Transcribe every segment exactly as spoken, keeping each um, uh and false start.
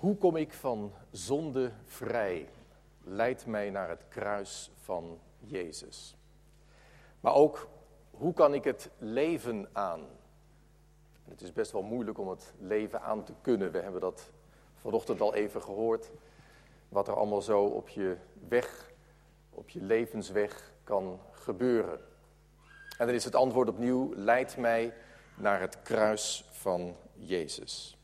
Hoe kom ik van zonde vrij? Leidt mij naar het kruis van Jezus. Maar ook, hoe kan ik het leven aan? Het is best wel moeilijk om het leven aan te kunnen. We hebben dat vanochtend al even gehoord. Wat er allemaal zo op je weg, op je levensweg kan gebeuren. En dan is het antwoord opnieuw, leidt mij naar het kruis van Jezus.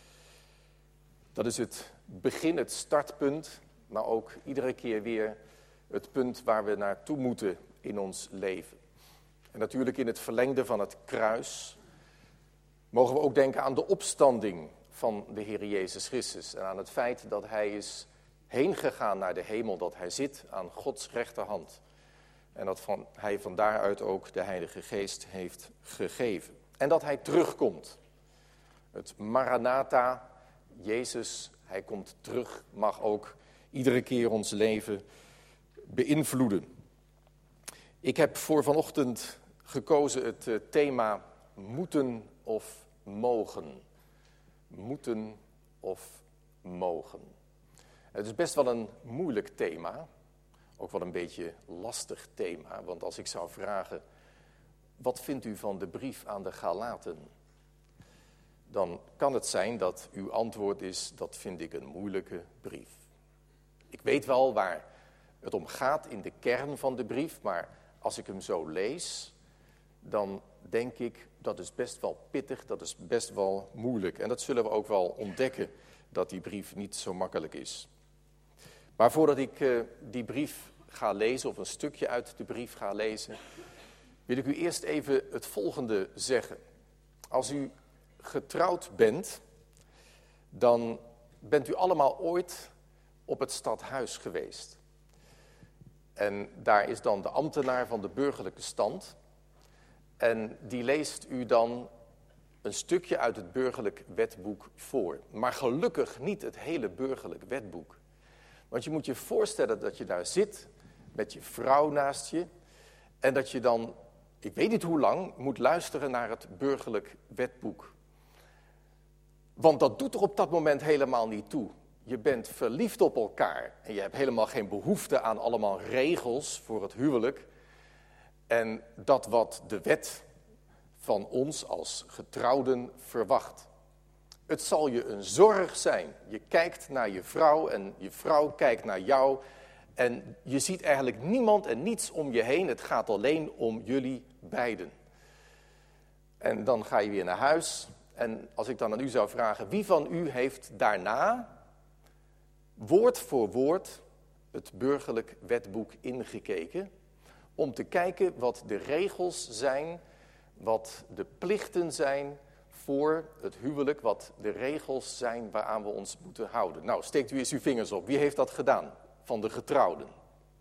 Dat is het begin, het startpunt, maar ook iedere keer weer het punt waar we naartoe moeten in ons leven. En natuurlijk in het verlengde van het kruis mogen we ook denken aan de opstanding van de Heer Jezus Christus. En aan het feit dat hij is heen gegaan naar de hemel, dat hij zit aan Gods rechterhand. En dat van, hij van daaruit ook de Heilige Geest heeft gegeven. En dat hij terugkomt. Het Maranatha, Jezus, hij komt terug, mag ook iedere keer ons leven beïnvloeden. Ik heb voor vanochtend gekozen het uh, thema moeten of mogen. Moeten of mogen. Het is best wel een moeilijk thema. Ook wel een beetje lastig thema. Want als ik zou vragen, wat vindt u van de brief aan de Galaten? Dan kan het zijn dat uw antwoord is, dat vind ik een moeilijke brief. Ik weet wel waar het om gaat in de kern van de brief, maar als ik hem zo lees, dan denk ik, dat is best wel pittig, dat is best wel moeilijk. En dat zullen we ook wel ontdekken, dat die brief niet zo makkelijk is. Maar voordat ik uh, die brief ga lezen, of een stukje uit de brief ga lezen, wil ik u eerst even het volgende zeggen. Als u getrouwd bent, dan bent u allemaal ooit op het stadhuis geweest. En daar is dan de ambtenaar van de burgerlijke stand. En die leest u dan een stukje uit het burgerlijk wetboek voor. Maar gelukkig niet het hele burgerlijk wetboek. Want je moet je voorstellen dat je daar zit met je vrouw naast je. En dat je dan, ik weet niet hoe lang, moet luisteren naar het burgerlijk wetboek. Want dat doet er op dat moment helemaal niet toe. Je bent verliefd op elkaar en je hebt helemaal geen behoefte aan allemaal regels voor het huwelijk. En dat wat de wet van ons als getrouwden verwacht. Het zal je een zorg zijn. Je kijkt naar je vrouw en je vrouw kijkt naar jou. En je ziet eigenlijk niemand en niets om je heen. Het gaat alleen om jullie beiden. En dan ga je weer naar huis. En als ik dan aan u zou vragen, wie van u heeft daarna woord voor woord het burgerlijk wetboek ingekeken, om te kijken wat de regels zijn, wat de plichten zijn voor het huwelijk, wat de regels zijn waaraan we ons moeten houden. Nou, steekt u eens uw vingers op. Wie heeft dat gedaan van de getrouwden?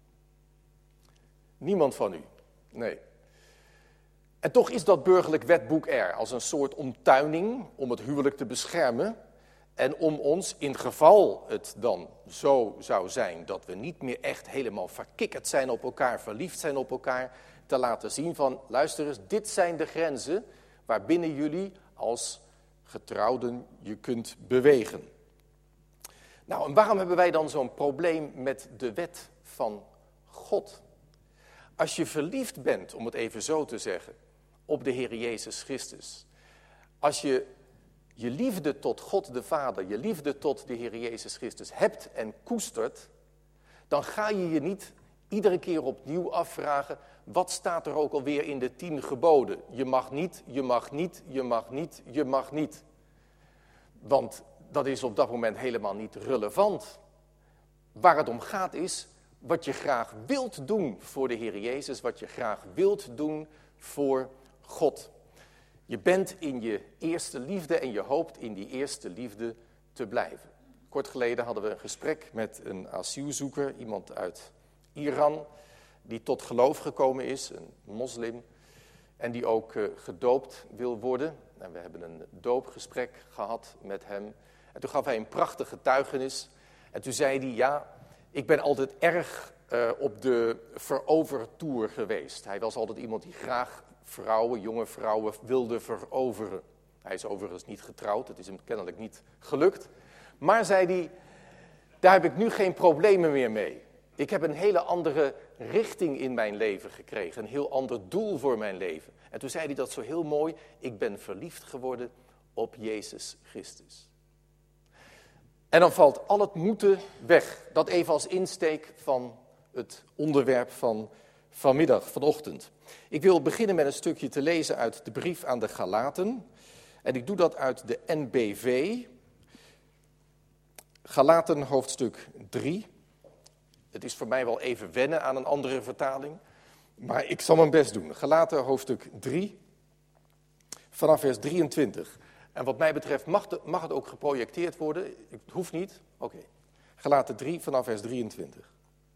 Niemand van u. Nee. En toch is dat burgerlijk wetboek er als een soort omtuining om het huwelijk te beschermen. En om ons, in geval het dan zo zou zijn dat we niet meer echt helemaal verkikkerd zijn op elkaar, verliefd zijn op elkaar, te laten zien van, luister eens, dit zijn de grenzen waarbinnen jullie als getrouwden je kunt bewegen. Nou, en waarom hebben wij dan zo'n probleem met de wet van God? Als je verliefd bent, om het even zo te zeggen, op de Heer Jezus Christus, als je je liefde tot God de Vader, je liefde tot de Heer Jezus Christus hebt en koestert, dan ga je je niet iedere keer opnieuw afvragen, wat staat er ook alweer in de tien geboden? Je mag niet, je mag niet, je mag niet, je mag niet. Want dat is op dat moment helemaal niet relevant. Waar het om gaat is wat je graag wilt doen voor de Heer Jezus, wat je graag wilt doen voor God. Je bent in je eerste liefde en je hoopt in die eerste liefde te blijven. Kort geleden hadden we een gesprek met een asielzoeker, iemand uit Iran, die tot geloof gekomen is, een moslim, en die ook uh, gedoopt wil worden. En we hebben een doopgesprek gehad met hem. En toen gaf hij een prachtig getuigenis. En toen zei hij, ja, ik ben altijd erg uh, op de verovertoer geweest. Hij was altijd iemand die graag vrouwen, jonge vrouwen, wilde veroveren. Hij is overigens niet getrouwd, het is hem kennelijk niet gelukt. Maar, zei hij, daar heb ik nu geen problemen meer mee. Ik heb een hele andere richting in mijn leven gekregen. Een heel ander doel voor mijn leven. En toen zei hij dat zo heel mooi. Ik ben verliefd geworden op Jezus Christus. En dan valt al het moeten weg. Dat even als insteek van het onderwerp van vanmiddag, vanochtend. Ik wil beginnen met een stukje te lezen uit de brief aan de Galaten. En ik doe dat uit de N B V. Galaten hoofdstuk drie. Het is voor mij wel even wennen aan een andere vertaling. Maar ik zal mijn best doen. Galaten hoofdstuk drie, vanaf vers drieëntwintig. En wat mij betreft mag, de, mag het ook geprojecteerd worden. Het hoeft niet. Oké. Okay. Galaten drie, vanaf vers drieëntwintig.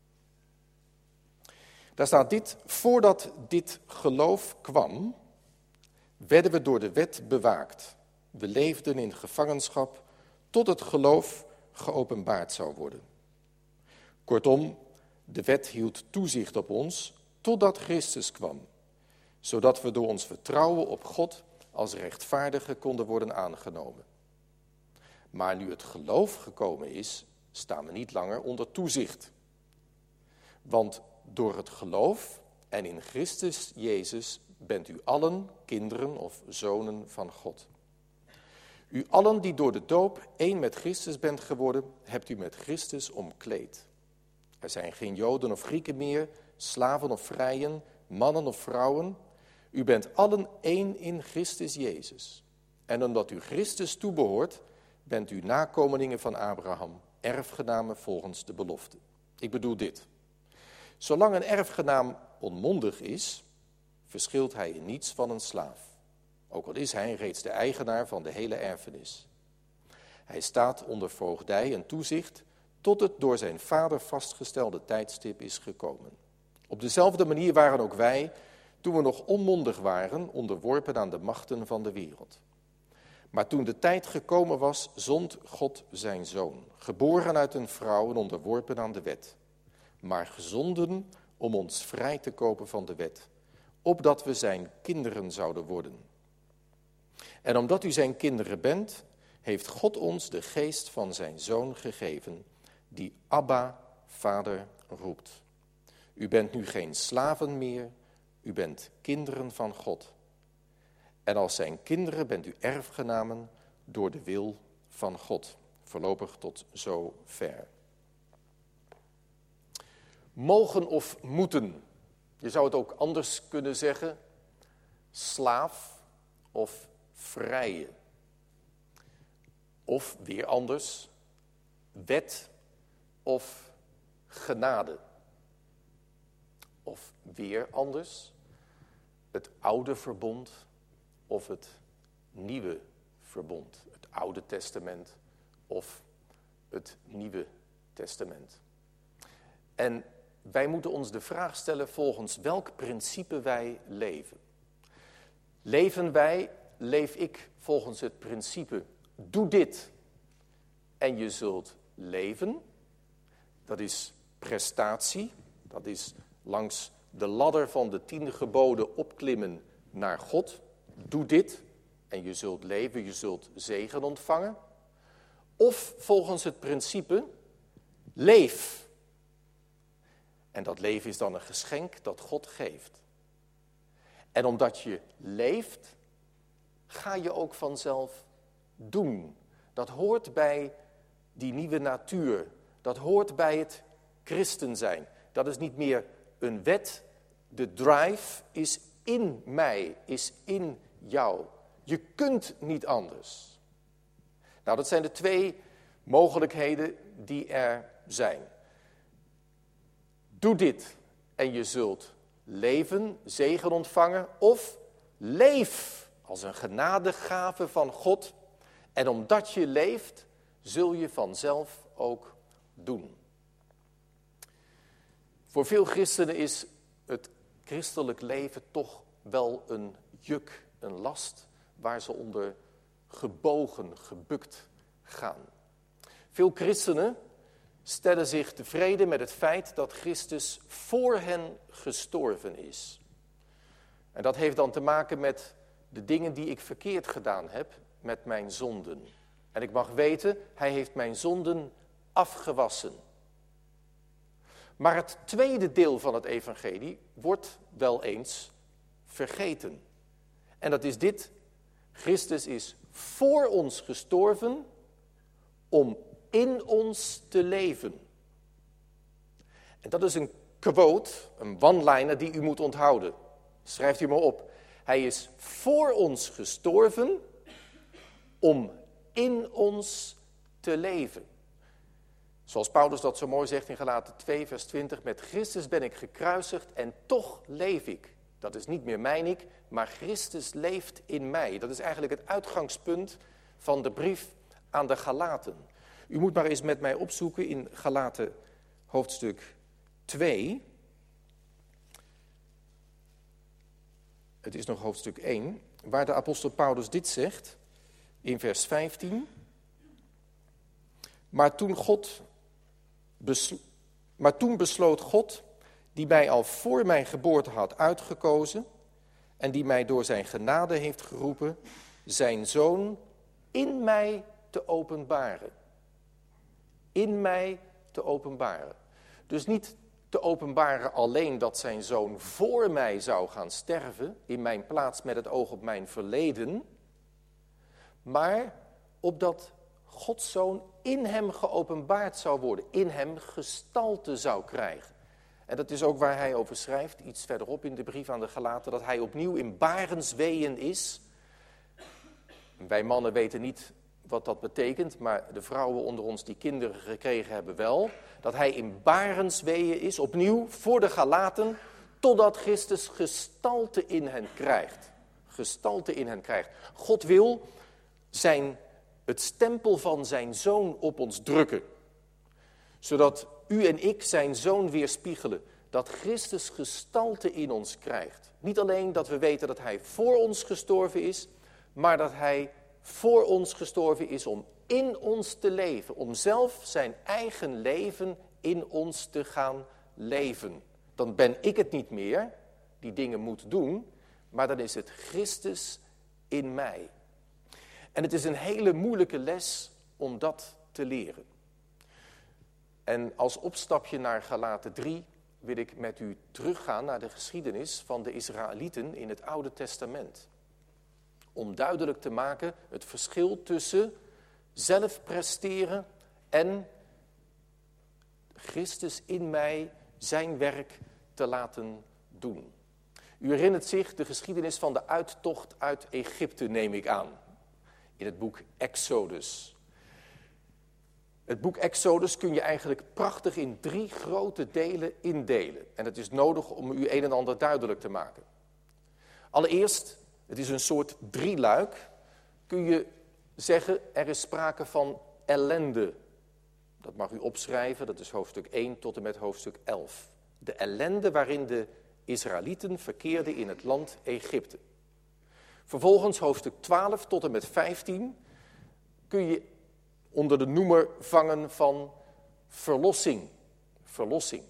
Daar staat dit: voordat dit geloof kwam, werden we door de wet bewaakt. We leefden in gevangenschap tot het geloof geopenbaard zou worden. Kortom, de wet hield toezicht op ons totdat Christus kwam, zodat we door ons vertrouwen op God als rechtvaardigen konden worden aangenomen. Maar nu het geloof gekomen is, staan we niet langer onder toezicht. Want door het geloof en in Christus Jezus bent u allen kinderen of zonen van God. U allen die door de doop één met Christus bent geworden, hebt u met Christus omkleed. Er zijn geen Joden of Grieken meer, slaven of vrijen, mannen of vrouwen. U bent allen één in Christus Jezus. En omdat u Christus toebehoort, bent u nakomelingen van Abraham, erfgenamen volgens de belofte. Ik bedoel dit. Zolang een erfgenaam onmondig is, verschilt hij in niets van een slaaf. Ook al is hij reeds de eigenaar van de hele erfenis. Hij staat onder voogdij en toezicht tot het door zijn vader vastgestelde tijdstip is gekomen. Op dezelfde manier waren ook wij, toen we nog onmondig waren, onderworpen aan de machten van de wereld. Maar toen de tijd gekomen was, zond God zijn zoon, geboren uit een vrouw en onderworpen aan de wet, maar gezonden om ons vrij te kopen van de wet, opdat we zijn kinderen zouden worden. En omdat u zijn kinderen bent, heeft God ons de geest van zijn zoon gegeven, die Abba, Vader, roept. U bent nu geen slaven meer, u bent kinderen van God. En als zijn kinderen bent u erfgenamen door de wil van God. Voorlopig tot zover. Mogen of moeten. Je zou het ook anders kunnen zeggen. Slaaf of vrije. Of weer anders. Wet of genade. Of weer anders. Het oude verbond of het nieuwe verbond. Het Oude Testament of het Nieuwe Testament. En wij moeten ons de vraag stellen volgens welk principe wij leven. Leven wij, leef ik volgens het principe, doe dit en je zult leven. Dat is prestatie, dat is langs de ladder van de tien geboden opklimmen naar God. Doe dit en je zult leven, je zult zegen ontvangen. Of volgens het principe, leef. En dat leven is dan een geschenk dat God geeft. En omdat je leeft, ga je ook vanzelf doen. Dat hoort bij die nieuwe natuur. Dat hoort bij het christen zijn. Dat is niet meer een wet. De drive is in mij, is in jou. Je kunt niet anders. Nou, dat zijn de twee mogelijkheden die er zijn. Doe dit en je zult leven, zegen ontvangen. Of leef als een genadegave van God. En omdat je leeft, zul je vanzelf ook doen. Voor veel christenen is het christelijk leven toch wel een juk, een last, waar ze onder gebogen, gebukt gaan. Veel christenen stellen zich tevreden met het feit dat Christus voor hen gestorven is. En dat heeft dan te maken met de dingen die ik verkeerd gedaan heb, met mijn zonden. En ik mag weten, hij heeft mijn zonden afgewassen. Maar het tweede deel van het evangelie wordt wel eens vergeten. En dat is dit: Christus is voor ons gestorven om in ons te leven. En dat is een quote, een one-liner die u moet onthouden. Schrijft u maar op. Hij is voor ons gestorven om in ons te leven. Zoals Paulus dat zo mooi zegt in Galaten twee vers twintig. Met Christus ben ik gekruisigd en toch leef ik. Dat is niet meer mijn ik, maar Christus leeft in mij. Dat is eigenlijk het uitgangspunt van de brief aan de Galaten. U moet maar eens met mij opzoeken in Galaten hoofdstuk twee. Het is nog hoofdstuk één, waar de apostel Paulus dit zegt in vers vijftien. Maar toen, God beslo- maar toen besloot God, die mij al voor mijn geboorte had uitgekozen en die mij door zijn genade heeft geroepen, zijn zoon in mij te openbaren. In mij te openbaren. Dus niet te openbaren alleen dat zijn zoon voor mij zou gaan sterven, in mijn plaats met het oog op mijn verleden, maar opdat Gods zoon in hem geopenbaard zou worden, in hem gestalte zou krijgen. En dat is ook waar hij over schrijft, iets verderop in de brief aan de Galaten, dat hij opnieuw in barensweeën is. Wij mannen weten niet wat dat betekent, maar de vrouwen onder ons die kinderen gekregen hebben wel. Dat hij in barensweeën is, opnieuw voor de Galaten, totdat Christus gestalte in hen krijgt. Gestalte in hen krijgt. God wil zijn, het stempel van zijn zoon op ons drukken. Zodat u en ik zijn zoon weerspiegelen. Dat Christus gestalte in ons krijgt. Niet alleen dat we weten dat hij voor ons gestorven is, maar dat hij voor ons gestorven is om in ons te leven. Om zelf zijn eigen leven in ons te gaan leven. Dan ben ik het niet meer die dingen moet doen, maar dan is het Christus in mij. En het is een hele moeilijke les om dat te leren. En als opstapje naar Galaten drie wil ik met u teruggaan naar de geschiedenis van de Israëlieten in het Oude Testament. Om duidelijk te maken het verschil tussen zelf presteren en Christus in mij zijn werk te laten doen. U herinnert zich de geschiedenis van de uittocht uit Egypte, neem ik aan. In het boek Exodus. Het boek Exodus kun je eigenlijk prachtig in drie grote delen indelen. En het is nodig om u een en ander duidelijk te maken. Allereerst, het is een soort drieluik. Kun je zeggen, er is sprake van ellende. Dat mag u opschrijven, dat is hoofdstuk één tot en met hoofdstuk elf. De ellende waarin de Israëlieten verkeerden in het land Egypte. Vervolgens hoofdstuk twaalf tot en met vijftien kun je onder de noemer vangen van verlossing. Verlossing.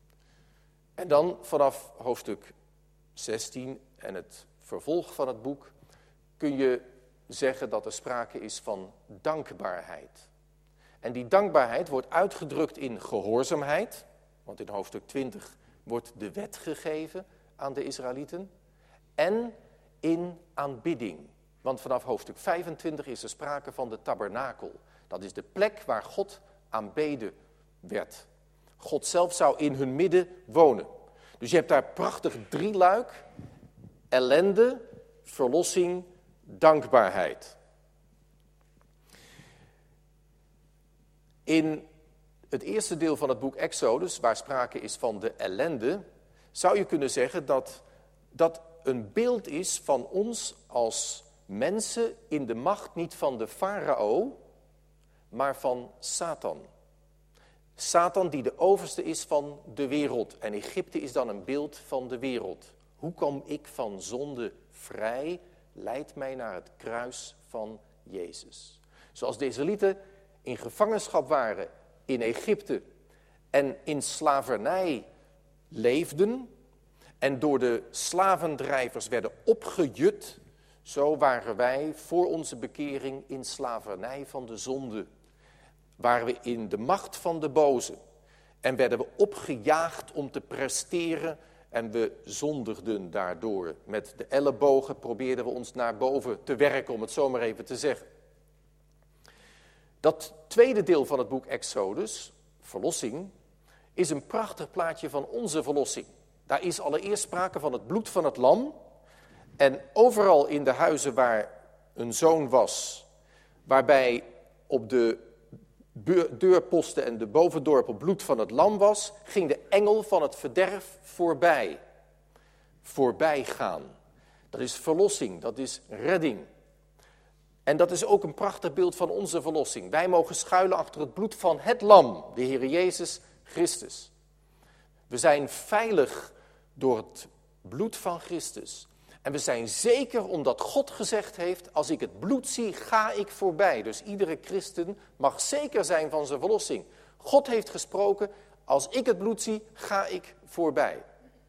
En dan vanaf hoofdstuk zestien en het vervolg van het boek kun je zeggen dat er sprake is van dankbaarheid. En die dankbaarheid wordt uitgedrukt in gehoorzaamheid, want in hoofdstuk twintig wordt de wet gegeven aan de Israëlieten, en in aanbidding. Want vanaf hoofdstuk vijfentwintig is er sprake van de tabernakel. Dat is de plek waar God aanbeden werd. God zelf zou in hun midden wonen. Dus je hebt daar prachtig drieluik: ellende, verlossing, dankbaarheid. In het eerste deel van het boek Exodus, waar sprake is van de ellende, zou je kunnen zeggen dat dat een beeld is van ons als mensen in de macht niet van de farao, maar van Satan. Satan die de overste is van de wereld. En Egypte is dan een beeld van de wereld. Hoe kom ik van zonde vrij? Leidt mij naar het kruis van Jezus. Zoals de Israëlieten in gevangenschap waren in Egypte en in slavernij leefden en door de slavendrijvers werden opgejut, Zo waren wij voor onze bekering in slavernij van de zonde. Waren we in de macht van de boze. En werden we opgejaagd om te presteren en we zondigden daardoor. Met de ellebogen probeerden we ons naar boven te werken, om het zo maar even te zeggen. Dat tweede deel van het boek Exodus, verlossing, is een prachtig plaatje van onze verlossing. Daar is allereerst sprake van het bloed van het lam. En overal in de huizen waar een zoon was, waarbij op de deurposten en de bovendorpel bloed van het lam was, ging de engel van het verderf voorbij. Voorbij gaan. Dat is verlossing, dat is redding. En dat is ook een prachtig beeld van onze verlossing. Wij mogen schuilen achter het bloed van het lam, de Heer Jezus Christus. We zijn veilig door het bloed van Christus. En we zijn zeker omdat God gezegd heeft, als ik het bloed zie, ga ik voorbij. Dus iedere christen mag zeker zijn van zijn verlossing. God heeft gesproken, als ik het bloed zie, ga ik voorbij.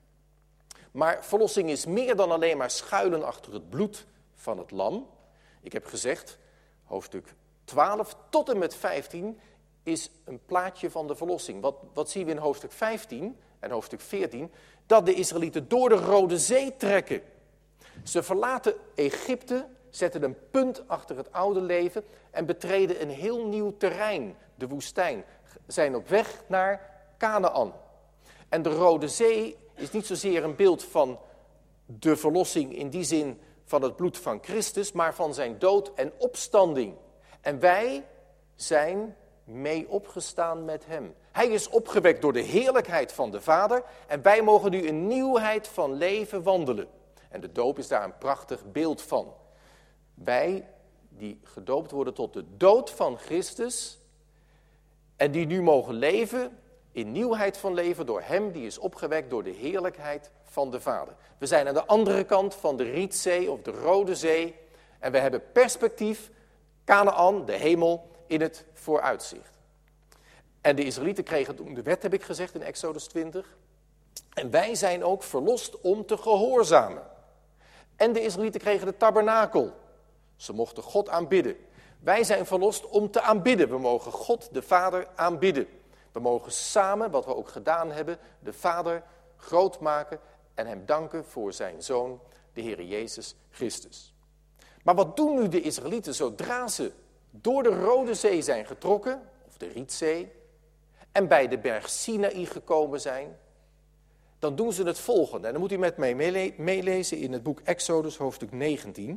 Maar verlossing is meer dan alleen maar schuilen achter het bloed van het lam. Ik heb gezegd, hoofdstuk twaalf tot en met vijftien is een plaatje van de verlossing. Wat, wat zien we in hoofdstuk vijftien en hoofdstuk veertien? Dat de Israëlieten door de Rode Zee trekken. Ze verlaten Egypte, zetten een punt achter het oude leven en betreden een heel nieuw terrein, de woestijn. Zijn op weg naar Kanaan. En de Rode Zee is niet zozeer een beeld van de verlossing in die zin van het bloed van Christus, maar van zijn dood en opstanding. En wij zijn mee opgestaan met hem. Hij is opgewekt door de heerlijkheid van de Vader en wij mogen nu een nieuwheid van leven wandelen. En de doop is daar een prachtig beeld van. Wij die gedoopt worden tot de dood van Christus en die nu mogen leven in nieuwheid van leven door hem die is opgewekt door de heerlijkheid van de Vader. We zijn aan de andere kant van de Rietzee of de Rode Zee en we hebben perspectief, Kanaan, de hemel, in het vooruitzicht. En de Israëlieten kregen toen de wet, heb ik gezegd in Exodus twintig. En wij zijn ook verlost om te gehoorzamen. En de Israëlieten kregen de tabernakel. Ze mochten God aanbidden. Wij zijn verlost om te aanbidden. We mogen God, de Vader, aanbidden. We mogen samen, wat we ook gedaan hebben, de Vader groot maken en hem danken voor zijn Zoon, de Heer Jezus Christus. Maar wat doen nu de Israëlieten zodra ze door de Rode Zee zijn getrokken, of de Rietzee, en bij de berg Sinaï gekomen zijn? Dan doen ze het volgende. En dan moet u met mij meelezen in het boek Exodus, hoofdstuk negentien.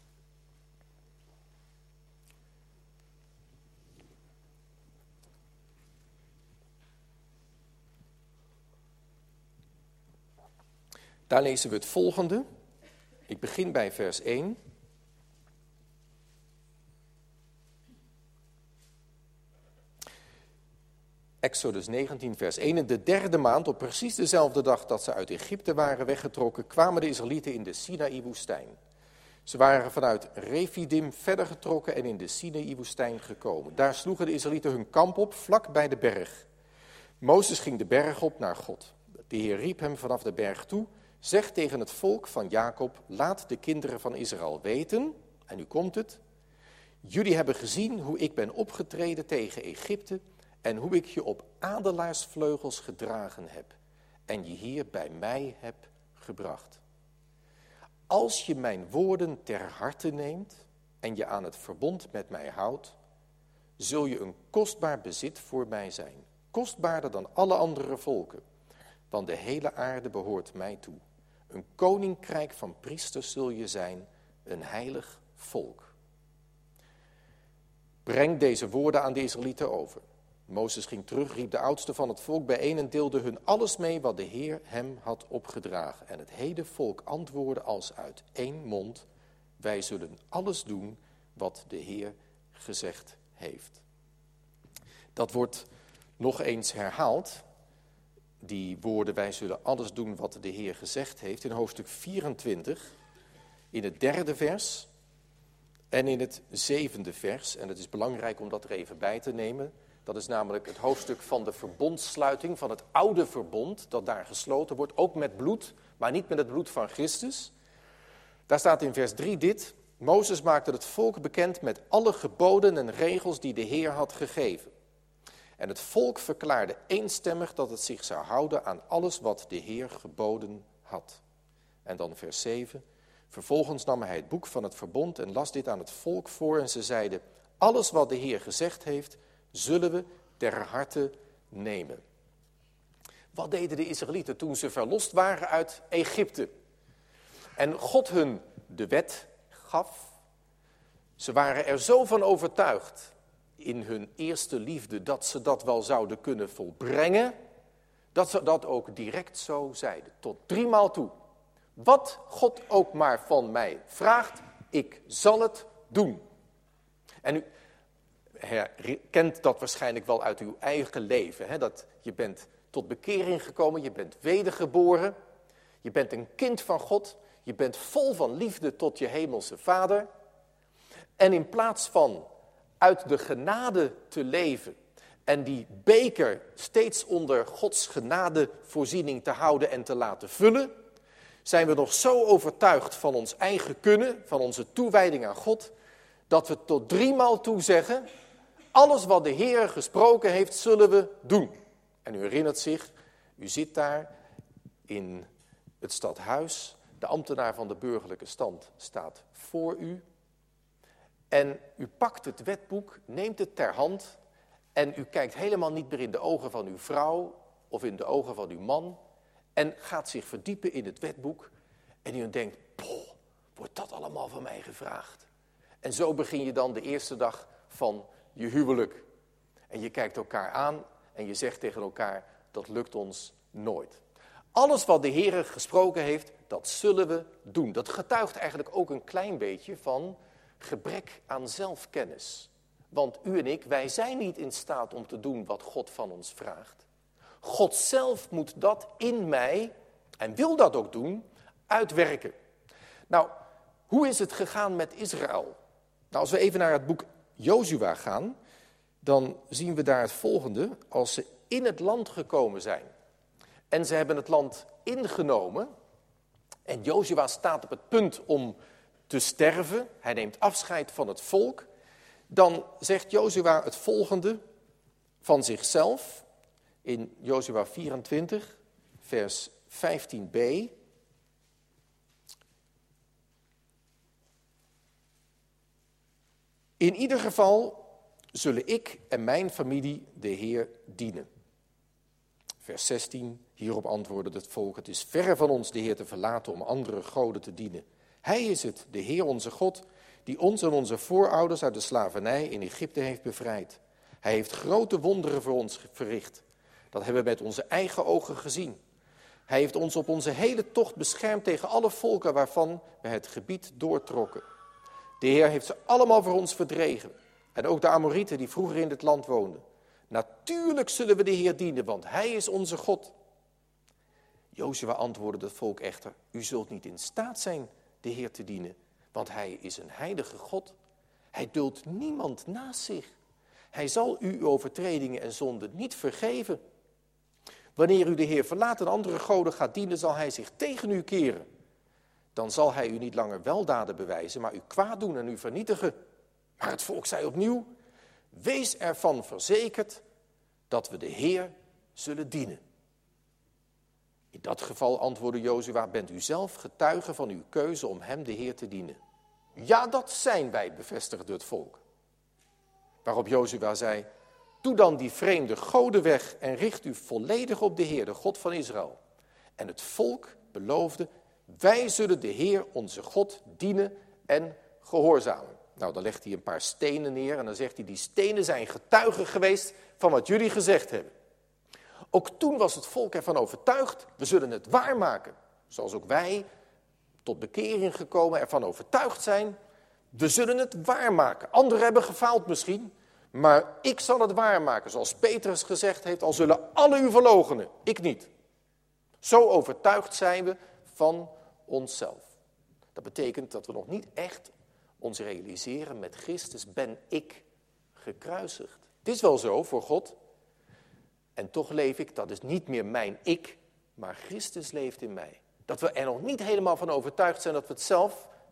Daar lezen we het volgende. Ik begin bij vers één. Exodus negentien, vers één. In de derde maand, op precies dezelfde dag dat ze uit Egypte waren weggetrokken, kwamen de Israëlieten in de Sinaï-woestijn. Ze waren vanuit Refidim verder getrokken en in de Sinaï-woestijn gekomen. Daar sloegen de Israëlieten hun kamp op, vlak bij de berg. Mozes ging de berg op naar God. De Heer riep hem vanaf de berg toe: zeg tegen het volk van Jacob, laat de kinderen van Israël weten, en nu komt het, jullie hebben gezien hoe ik ben opgetreden tegen Egypte en hoe ik je op adelaarsvleugels gedragen heb en je hier bij mij heb gebracht. Als je mijn woorden ter harte neemt en je aan het verbond met mij houdt, zul je een kostbaar bezit voor mij zijn, kostbaarder dan alle andere volken, want de hele aarde behoort mij toe. Een koninkrijk van priesters zul je zijn, een heilig volk. Breng deze woorden aan de Israëlieten over. Mozes ging terug, riep de oudsten van het volk bijeen en deelde hun alles mee wat de Heer hem had opgedragen. En het hele volk antwoordde als uit één mond: wij zullen alles doen wat de Heer gezegd heeft. Dat wordt nog eens herhaald. Die woorden, wij zullen alles doen wat de Heer gezegd heeft, in hoofdstuk vierentwintig, in het derde vers en in het zevende vers. En het is belangrijk om dat er even bij te nemen. Dat is namelijk het hoofdstuk van de verbondsluiting, van het oude verbond, dat daar gesloten wordt, ook met bloed, maar niet met het bloed van Christus. Daar staat in vers drie dit: Mozes maakte het volk bekend met alle geboden en regels die de Heer had gegeven. En het volk verklaarde eenstemmig dat het zich zou houden aan alles wat de Heer geboden had. En dan vers zeven. Vervolgens nam hij het boek van het verbond en las dit aan het volk voor. En ze zeiden: alles wat de Heer gezegd heeft, zullen we ter harte nemen. Wat deden de Israëlieten toen ze verlost waren uit Egypte? En God hun de wet gaf. Ze waren er zo van overtuigd in hun eerste liefde dat ze dat wel zouden kunnen volbrengen, dat ze dat ook direct zo zeiden, tot driemaal toe. Wat God ook maar van mij vraagt, ik zal het doen. En u herkent dat waarschijnlijk wel uit uw eigen leven, hè? Dat je bent tot bekering gekomen, je bent wedergeboren, je bent een kind van God, je bent vol van liefde tot je hemelse Vader. En in plaats van uit de genade te leven en die beker steeds onder Gods genadevoorziening te houden en te laten vullen, zijn we nog zo overtuigd van ons eigen kunnen, van onze toewijding aan God, dat we tot driemaal toe zeggen: alles wat de Heer gesproken heeft, zullen we doen. En u herinnert zich, u zit daar in het stadhuis, de ambtenaar van de burgerlijke stand staat voor u. En u pakt het wetboek, neemt het ter hand en u kijkt helemaal niet meer in de ogen van uw vrouw of in de ogen van uw man en gaat zich verdiepen in het wetboek. En u denkt: poh, wordt dat allemaal van mij gevraagd? En zo begin je dan de eerste dag van je huwelijk. En je kijkt elkaar aan en je zegt tegen elkaar: dat lukt ons nooit. Alles wat de Heer gesproken heeft, dat zullen we doen. Dat getuigt eigenlijk ook een klein beetje van gebrek aan zelfkennis. Want u en ik, wij zijn niet in staat om te doen wat God van ons vraagt. God zelf moet dat in mij, en wil dat ook doen, uitwerken. Nou, hoe is het gegaan met Israël? Nou, als we even naar het boek Jozua gaan, dan zien we daar het volgende. Als ze in het land gekomen zijn en ze hebben het land ingenomen en Jozua staat op het punt om te sterven, hij neemt afscheid van het volk, dan zegt Jozua het volgende van zichzelf in Jozua vierentwintig, vers vijftien b. In ieder geval zullen ik en mijn familie de Heer dienen. Vers zestien, hierop antwoordde het volk: het is verre van ons de Heer te verlaten om andere goden te dienen. Hij is het, de Heer onze God, die ons en onze voorouders uit de slavernij in Egypte heeft bevrijd. Hij heeft grote wonderen voor ons verricht. Dat hebben we met onze eigen ogen gezien. Hij heeft ons op onze hele tocht beschermd tegen alle volken waarvan we het gebied doortrokken. De Heer heeft ze allemaal voor ons verdreven. En ook de Amorieten die vroeger in dit land woonden. Natuurlijk zullen we de Heer dienen, want Hij is onze God. Jozua antwoordde het volk echter: u zult niet in staat zijn de Heer te dienen, want Hij is een heilige God. Hij duldt niemand naast zich. Hij zal u uw overtredingen en zonden niet vergeven. Wanneer u de Heer verlaat en andere goden gaat dienen, zal Hij zich tegen u keren. Dan zal Hij u niet langer weldaden bewijzen, maar u kwaad doen en u vernietigen. Maar het volk zei opnieuw: wees ervan verzekerd dat we de Heer zullen dienen. In dat geval, antwoordde Jozua, bent u zelf getuige van uw keuze om hem de Heer te dienen. Ja, dat zijn wij, bevestigde het volk. Waarop Jozua zei: doe dan die vreemde goden weg en richt u volledig op de Heer, de God van Israël. En het volk beloofde: wij zullen de Heer, onze God, dienen en gehoorzamen. Nou, dan legt hij een paar stenen neer en dan zegt hij: die stenen zijn getuigen geweest van wat jullie gezegd hebben. Ook toen was het volk ervan overtuigd: we zullen het waarmaken. Zoals ook wij, tot bekering gekomen, ervan overtuigd zijn: we zullen het waarmaken. Anderen hebben gefaald misschien, maar ik zal het waarmaken. Zoals Petrus gezegd heeft: al zullen alle u verloochenen, ik niet. Zo overtuigd zijn we van onszelf. Dat betekent dat we nog niet echt ons realiseren: met Christus ben ik gekruisigd. Het is wel zo voor God. En toch leef ik, dat is niet meer mijn ik, maar Christus leeft in mij. Dat we er nog niet helemaal van overtuigd zijn dat we het zelf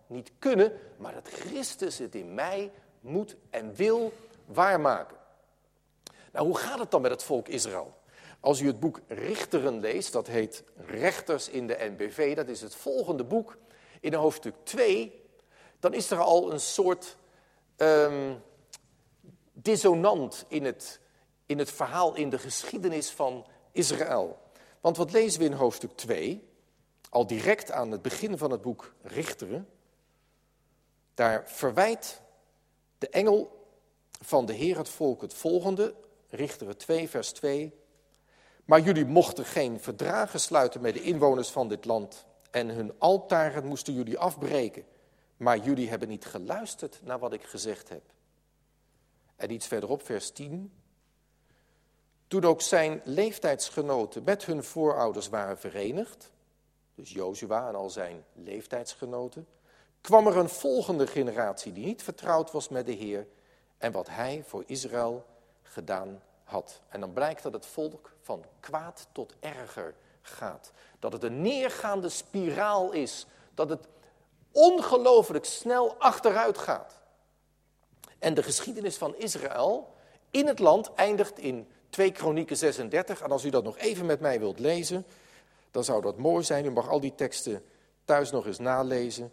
niet kunnen, maar dat Christus het in mij moet en wil waarmaken. Nou, hoe gaat het dan met het volk Israël? Als u het boek Richteren leest, dat heet Rechters in de N B V, dat is het volgende boek in hoofdstuk twee, dan is er al een soort um, dissonant in het, in het verhaal, in de geschiedenis van Israël. Want wat lezen we in hoofdstuk twee? Al direct aan het begin van het boek Richteren. Daar verwijt de engel van de Heer het volk het volgende. Richteren twee, vers twee. Maar jullie mochten geen verdragen sluiten met de inwoners van dit land. En hun altaren moesten jullie afbreken. Maar jullie hebben niet geluisterd naar wat ik gezegd heb. En iets verderop, vers tien. Toen ook zijn leeftijdsgenoten met hun voorouders waren verenigd, dus Jozua en al zijn leeftijdsgenoten, kwam er een volgende generatie die niet vertrouwd was met de Heer en wat hij voor Israël gedaan had. En dan blijkt dat het volk van kwaad tot erger gaat. Dat het een neergaande spiraal is. Dat het ongelooflijk snel achteruit gaat. En de geschiedenis van Israël in het land eindigt in twee Kronieken zesendertig. En als u dat nog even met mij wilt lezen, dan zou dat mooi zijn. U mag al die teksten thuis nog eens nalezen.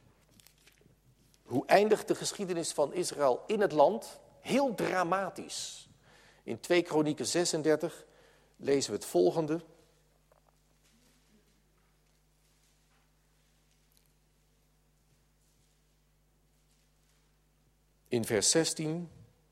Hoe eindigt de geschiedenis van Israël in het land? Heel dramatisch. In twee Kronieken zesendertig lezen we het volgende. In vers zestien.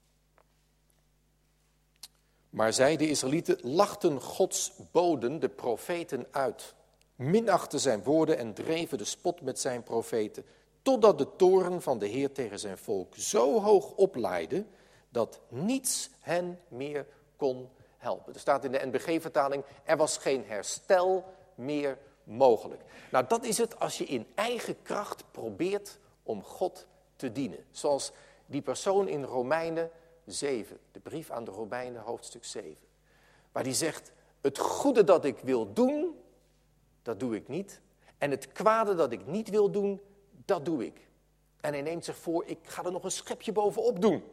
Maar zij, de Israëlieten, lachten Gods boden, de profeten, uit. Minachten zijn woorden en dreven de spot met zijn profeten. Totdat de toorn van de Heer tegen zijn volk zo hoog oplaaide, dat niets hen meer kon helpen. Er staat in de N B G-vertaling, er was geen herstel meer mogelijk. Nou, dat is het als je in eigen kracht probeert om God te dienen. Zoals die persoon in Romeinen zeven, de brief aan de Romeinen, hoofdstuk zeven. Waar die zegt, het goede dat ik wil doen, dat doe ik niet. En het kwade dat ik niet wil doen, dat doe ik. En hij neemt zich voor, ik ga er nog een schepje bovenop doen.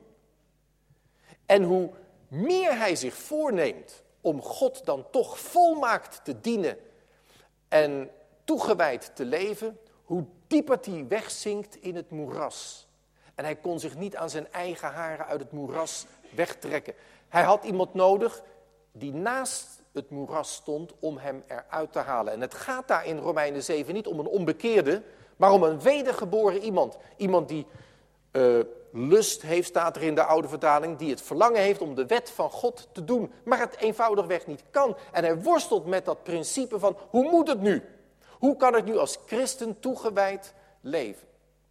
En hoe meer hij zich voorneemt om God dan toch volmaakt te dienen en toegewijd te leven, hoe dieper hij wegzinkt in het moeras. En hij kon zich niet aan zijn eigen haren uit het moeras wegtrekken. Hij had iemand nodig die naast het moeras stond om hem eruit te halen. En het gaat daar in Romeinen zeven niet om een onbekeerde, maar om een wedergeboren iemand. Iemand die uh, lust heeft, staat er in de oude vertaling, die het verlangen heeft om de wet van God te doen, maar het eenvoudigweg niet kan. En hij worstelt met dat principe van, hoe moet het nu? Hoe kan ik nu als christen toegewijd leven?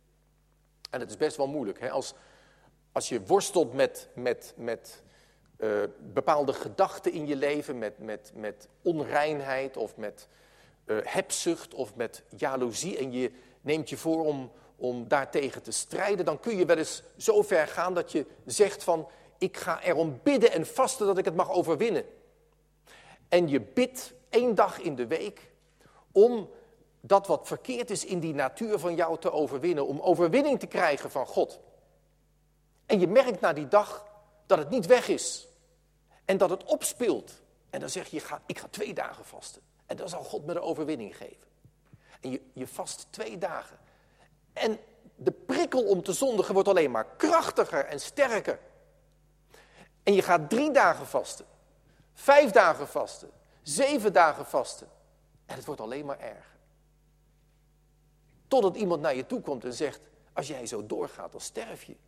En het is best wel moeilijk, hè? Als, als je worstelt met, met, met uh, bepaalde gedachten in je leven, met, met, met onreinheid of met uh, hebzucht of met jaloezie en je neemt je voor om, om daartegen te strijden, dan kun je wel eens zo ver gaan dat je zegt van, ik ga erom bidden en vasten dat ik het mag overwinnen. En je bidt één dag in de week om dat wat verkeerd is in die natuur van jou te overwinnen, om overwinning te krijgen van God. En je merkt na die dag dat het niet weg is en dat het opspeelt. En dan zeg je, ga, ik ga twee dagen vasten. En dan zal God me de overwinning geven. En je, je vast twee dagen. En de prikkel om te zondigen wordt alleen maar krachtiger en sterker. En je gaat drie dagen vasten. Vijf dagen vasten. Zeven dagen vasten. En het wordt alleen maar erger. Totdat iemand naar je toe komt en zegt, als jij zo doorgaat, dan sterf je.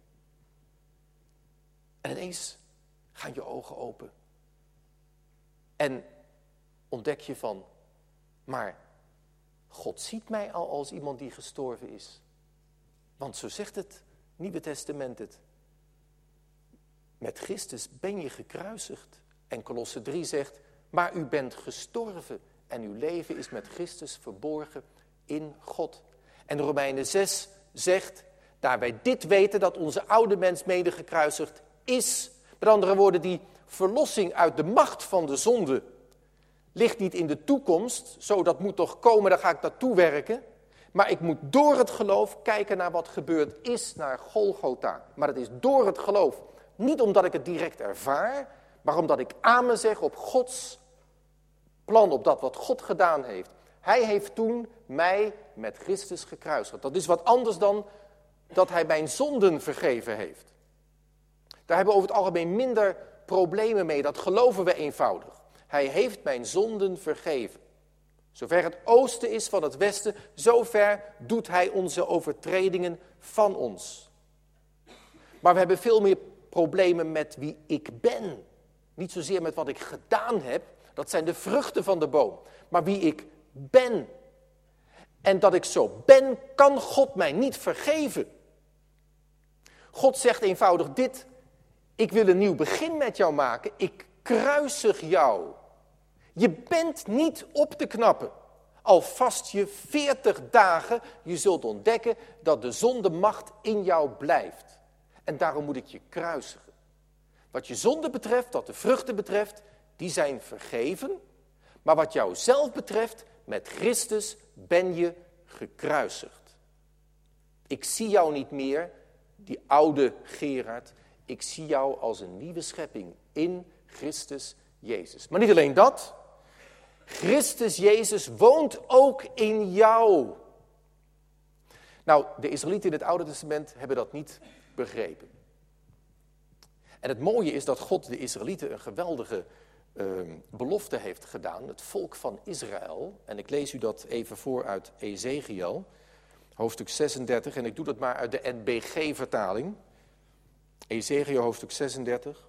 En ineens gaan je ogen open. En ontdek je van, maar God ziet mij al als iemand die gestorven is. Want zo zegt het Nieuwe Testament het. Met Christus ben je gekruisigd. En Kolosse drie zegt, maar u bent gestorven en uw leven is met Christus verborgen in God. En Romeinen zes zegt, daar wij dit weten dat onze oude mens mede gekruisigd is. Met andere woorden, die verlossing uit de macht van de zonde ligt niet in de toekomst, zo dat moet toch komen, daar ga ik naartoe werken. Maar ik moet door het geloof kijken naar wat gebeurd is, naar Golgotha. Maar het is door het geloof. Niet omdat ik het direct ervaar, maar omdat ik amen zeg op Gods plan, op dat wat God gedaan heeft. Hij heeft toen mij met Christus gekruisigd. Dat is wat anders dan dat hij mijn zonden vergeven heeft. Daar hebben we over het algemeen minder problemen mee, dat geloven we eenvoudig. Hij heeft mijn zonden vergeven. Zover het oosten is van het westen, zover doet hij onze overtredingen van ons. Maar we hebben veel meer problemen met wie ik ben. Niet zozeer met wat ik gedaan heb, dat zijn de vruchten van de boom. Maar wie ik ben. En dat ik zo ben, kan God mij niet vergeven. God zegt eenvoudig dit: ik wil een nieuw begin met jou maken, ik kruisig jou. Je bent niet op te knappen. Al vast je veertig dagen, je zult ontdekken dat de zondemacht in jou blijft. En daarom moet ik je kruisigen. Wat je zonde betreft, wat de vruchten betreft, die zijn vergeven. Maar wat jou zelf betreft, met Christus ben je gekruisigd. Ik zie jou niet meer, die oude Gerard. Ik zie jou als een nieuwe schepping in Christus Jezus. Maar niet alleen dat. Christus Jezus woont ook in jou. Nou, de Israëlieten in het Oude Testament hebben dat niet begrepen. En het mooie is dat God de Israëlieten een geweldige uh, belofte heeft gedaan. Het volk van Israël. En ik lees u dat even voor uit Ezekiel, hoofdstuk zesendertig. En ik doe dat maar uit de N B G-vertaling. Ezekiel, hoofdstuk zesendertig.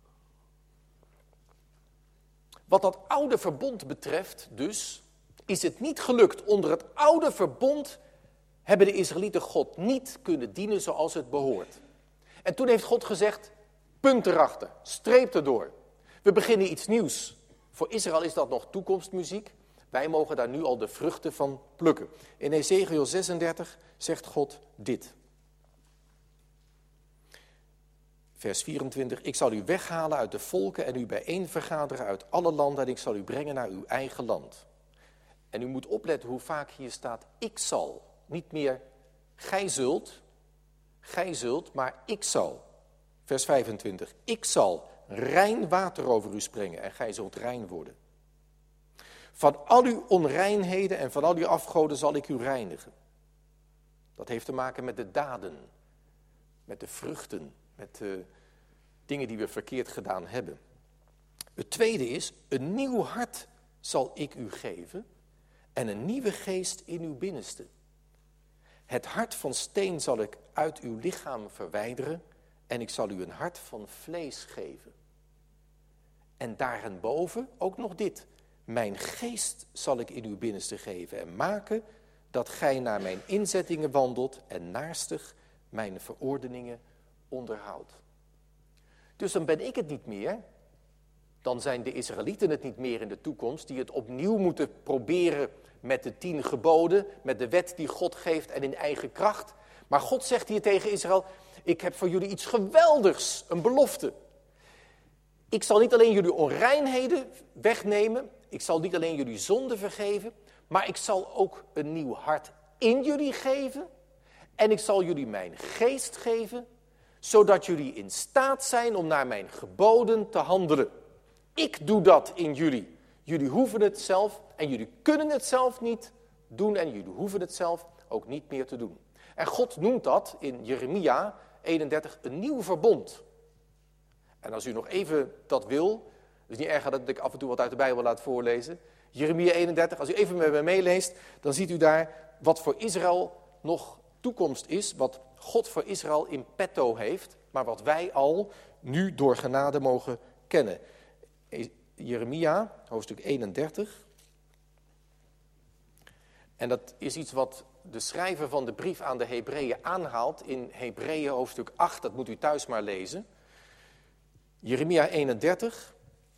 Wat dat oude verbond betreft dus, is het niet gelukt. Onder het oude verbond hebben de Israëlieten God niet kunnen dienen zoals het behoort. En toen heeft God gezegd, punt erachter, streep erdoor. We beginnen iets nieuws. Voor Israël is dat nog toekomstmuziek. Wij mogen daar nu al de vruchten van plukken. In Ezekiel zesendertig zegt God dit. Vers vierentwintig, ik zal u weghalen uit de volken en u bijeen vergaderen uit alle landen en ik zal u brengen naar uw eigen land. En u moet opletten hoe vaak hier staat, ik zal. Niet meer, gij zult, gij zult, maar ik zal. Vers vijfentwintig, ik zal rein water over u sprengen en gij zult rein worden. Van al uw onreinheden en van al uw afgoden zal ik u reinigen. Dat heeft te maken met de daden, met de vruchten, met de dingen die we verkeerd gedaan hebben. Het tweede is, een nieuw hart zal ik u geven en een nieuwe geest in uw binnenste. Het hart van steen zal ik uit uw lichaam verwijderen en ik zal u een hart van vlees geven. En daarenboven ook nog dit. Mijn geest zal ik in uw binnenste geven en maken dat gij naar mijn inzettingen wandelt en naarstig mijn verordeningen onderhoudt. Dus dan ben ik het niet meer, dan zijn de Israëlieten het niet meer in de toekomst, die het opnieuw moeten proberen met de tien geboden, met de wet die God geeft en in eigen kracht. Maar God zegt hier tegen Israël, ik heb voor jullie iets geweldigs, een belofte. Ik zal niet alleen jullie onreinheden wegnemen, ik zal niet alleen jullie zonden vergeven, maar ik zal ook een nieuw hart in jullie geven en ik zal jullie mijn geest geven, zodat jullie in staat zijn om naar mijn geboden te handelen. Ik doe dat in jullie. Jullie hoeven het zelf en jullie kunnen het zelf niet doen en jullie hoeven het zelf ook niet meer te doen. En God noemt dat in Jeremia eenendertig een nieuw verbond. En als u nog even dat wil, het is niet erg dat ik af en toe wat uit de Bijbel laat voorlezen. Jeremia eenendertig, als u even met me meeleest, dan ziet u daar wat voor Israël nog toekomst is, wat God voor Israël in petto heeft, maar wat wij al nu door genade mogen kennen. Jeremia, hoofdstuk eenendertig. En dat is iets wat de schrijver van de brief aan de Hebreeën aanhaalt in Hebreeën hoofdstuk acht, dat moet u thuis maar lezen. Jeremia eenendertig,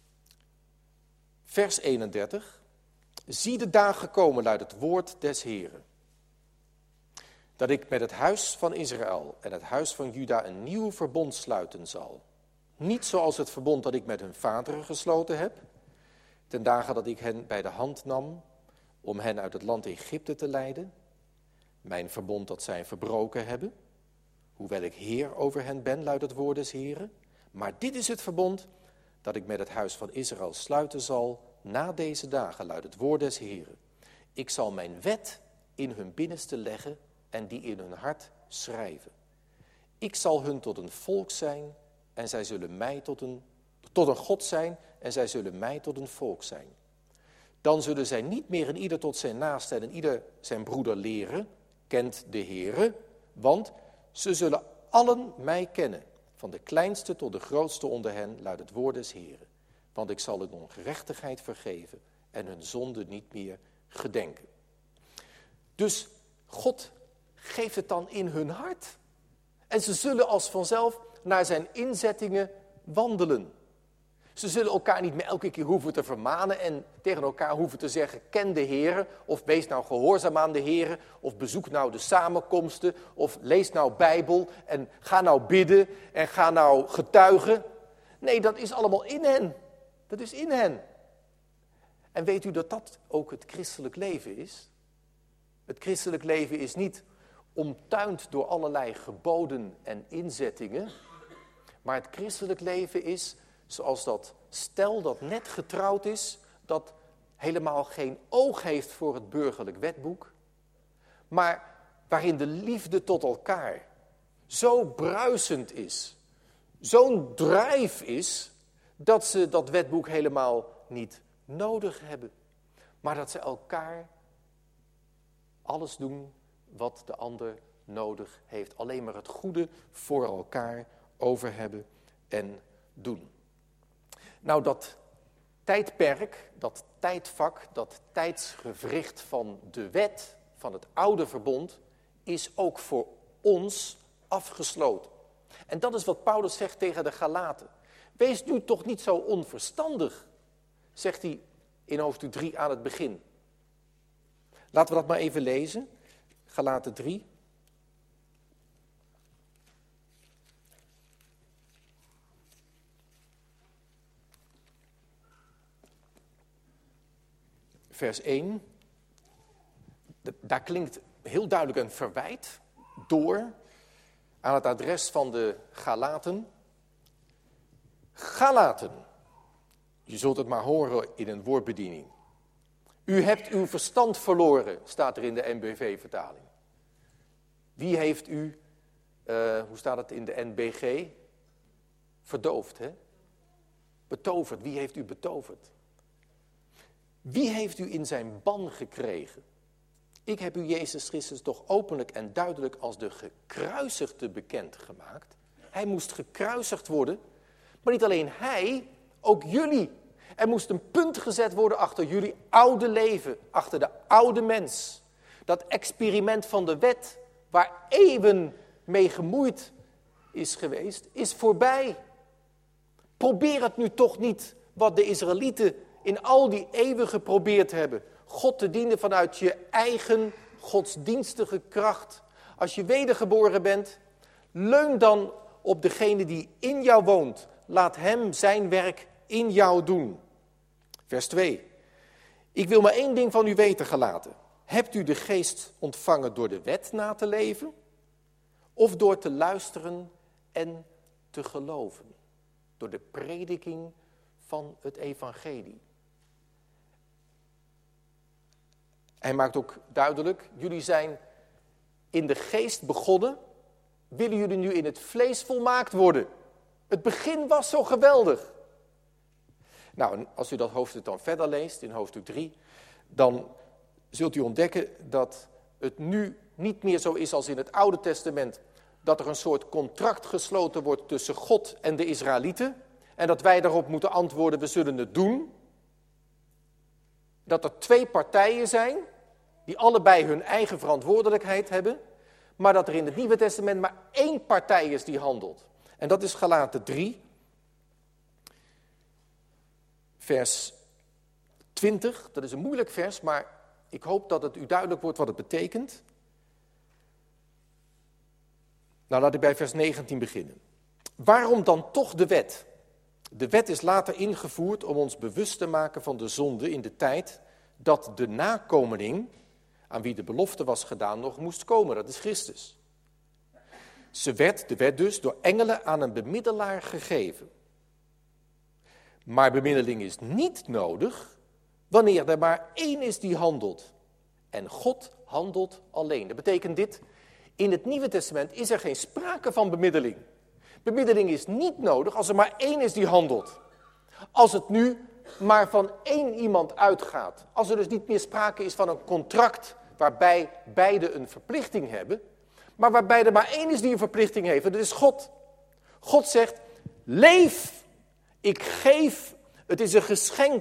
vers eenendertig. Zie de dagen komen, luidt het woord des Heren, dat ik met het huis van Israël en het huis van Juda een nieuw verbond sluiten zal. Niet zoals het verbond dat ik met hun vaderen gesloten heb, ten dagen dat ik hen bij de hand nam om hen uit het land Egypte te leiden. mijn verbond dat zij verbroken hebben, hoewel ik Heer over hen ben, luidt het woord des Heren. Maar dit is het verbond dat ik met het huis van Israël sluiten zal na deze dagen, luidt het woord des Heren. Ik zal mijn wet in hun binnenste leggen en die in hun hart schrijven. Ik zal hun tot een volk zijn en zij zullen mij tot een, tot een God zijn en zij zullen mij tot een volk zijn. Dan zullen zij niet meer een ieder tot zijn naaste en een ieder zijn broeder leren, kent de Heere, want ze zullen allen mij kennen, van de kleinste tot de grootste onder hen, luidt het woord des Heren. Want ik zal hun ongerechtigheid vergeven en hun zonde niet meer gedenken. Dus God geeft het dan in hun hart. En ze zullen als vanzelf naar zijn inzettingen wandelen. Ze zullen elkaar niet meer elke keer hoeven te vermanen en tegen elkaar hoeven te zeggen, ken de Heere, of wees nou gehoorzaam aan de Heere, of bezoek nou de samenkomsten, of lees nou Bijbel en ga nou bidden en ga nou getuigen. Nee, dat is allemaal in hen. Dat is in hen. En weet u dat dat ook het christelijk leven is? Het christelijk leven is niet omtuind door allerlei geboden en inzettingen, maar het christelijk leven is zoals dat stel dat net getrouwd is, dat helemaal geen oog heeft voor het burgerlijk wetboek, maar waarin de liefde tot elkaar zo bruisend is, zo'n drijf is, dat ze dat wetboek helemaal niet nodig hebben, maar dat ze elkaar alles doen wat de ander nodig heeft. Alleen maar het goede voor elkaar over hebben en doen. Nou, dat tijdperk, dat tijdvak, dat tijdsgewricht van de wet, van het oude verbond, is ook voor ons afgesloten. En dat is wat Paulus zegt tegen de Galaten. Wees nu toch niet zo onverstandig, zegt hij in hoofdstuk drie aan het begin. Laten we dat maar even lezen. Galaten drie. Vers één. Daar klinkt heel duidelijk een verwijt door aan het adres van de Galaten. Galaten. Je zult het maar horen in een woordbediening. U hebt uw verstand verloren, staat er in de N B V-vertaling. Wie heeft u, uh, hoe staat het in de N B G? Verdoofd, hè? Betoverd. Wie heeft u betoverd? Wie heeft u in zijn ban gekregen? Ik heb u Jezus Christus toch openlijk en duidelijk als de gekruisigde bekendgemaakt. Hij moest gekruisigd worden, maar niet alleen hij, ook jullie. Er moest een punt gezet worden achter jullie oude leven, achter de oude mens. Dat experiment van de wet, waar eeuwen mee gemoeid is geweest, is voorbij. Probeer het nu toch niet wat de Israëlieten in al die eeuwen geprobeerd hebben. God te dienen vanuit je eigen godsdienstige kracht. Als je wedergeboren bent, leun dan op degene die in jou woont. Laat hem zijn werk in jou doen. Vers twee. Ik wil maar één ding van u weten, Galaten. Hebt u de geest ontvangen door de wet na te leven? Of door te luisteren en te geloven? Door de prediking van het evangelie. Hij maakt ook duidelijk, jullie zijn in de geest begonnen. Willen jullie nu in het vlees volmaakt worden? Het begin was zo geweldig. Nou, als u dat hoofdstuk dan verder leest, in hoofdstuk drie, dan zult u ontdekken dat het nu niet meer zo is als in het Oude Testament, dat er een soort contract gesloten wordt tussen God en de Israëlieten, en dat wij daarop moeten antwoorden, we zullen het doen. Dat er twee partijen zijn, die allebei hun eigen verantwoordelijkheid hebben, maar dat er in het Nieuwe Testament maar één partij is die handelt. En dat is Galaten drie, vers twintig. Dat is een moeilijk vers, maar ik hoop dat het u duidelijk wordt wat het betekent. Nou, laat ik bij vers negentien beginnen. Waarom dan toch de wet? De wet is later ingevoerd om ons bewust te maken van de zonde in de tijd dat de nakomeling aan wie de belofte was gedaan, nog moest komen. Dat is Christus. Ze werd, de wet dus, door engelen aan een bemiddelaar gegeven. Maar bemiddeling is niet nodig wanneer er maar één is die handelt. En God handelt alleen. Dat betekent dit, in het Nieuwe Testament is er geen sprake van bemiddeling. Bemiddeling is niet nodig als er maar één is die handelt. Als het nu maar van één iemand uitgaat. Als er dus niet meer sprake is van een contract waarbij beide een verplichting hebben, maar waarbij er maar één is die een verplichting heeft, en dat is God. God zegt, leef, ik geef, het is een geschenk.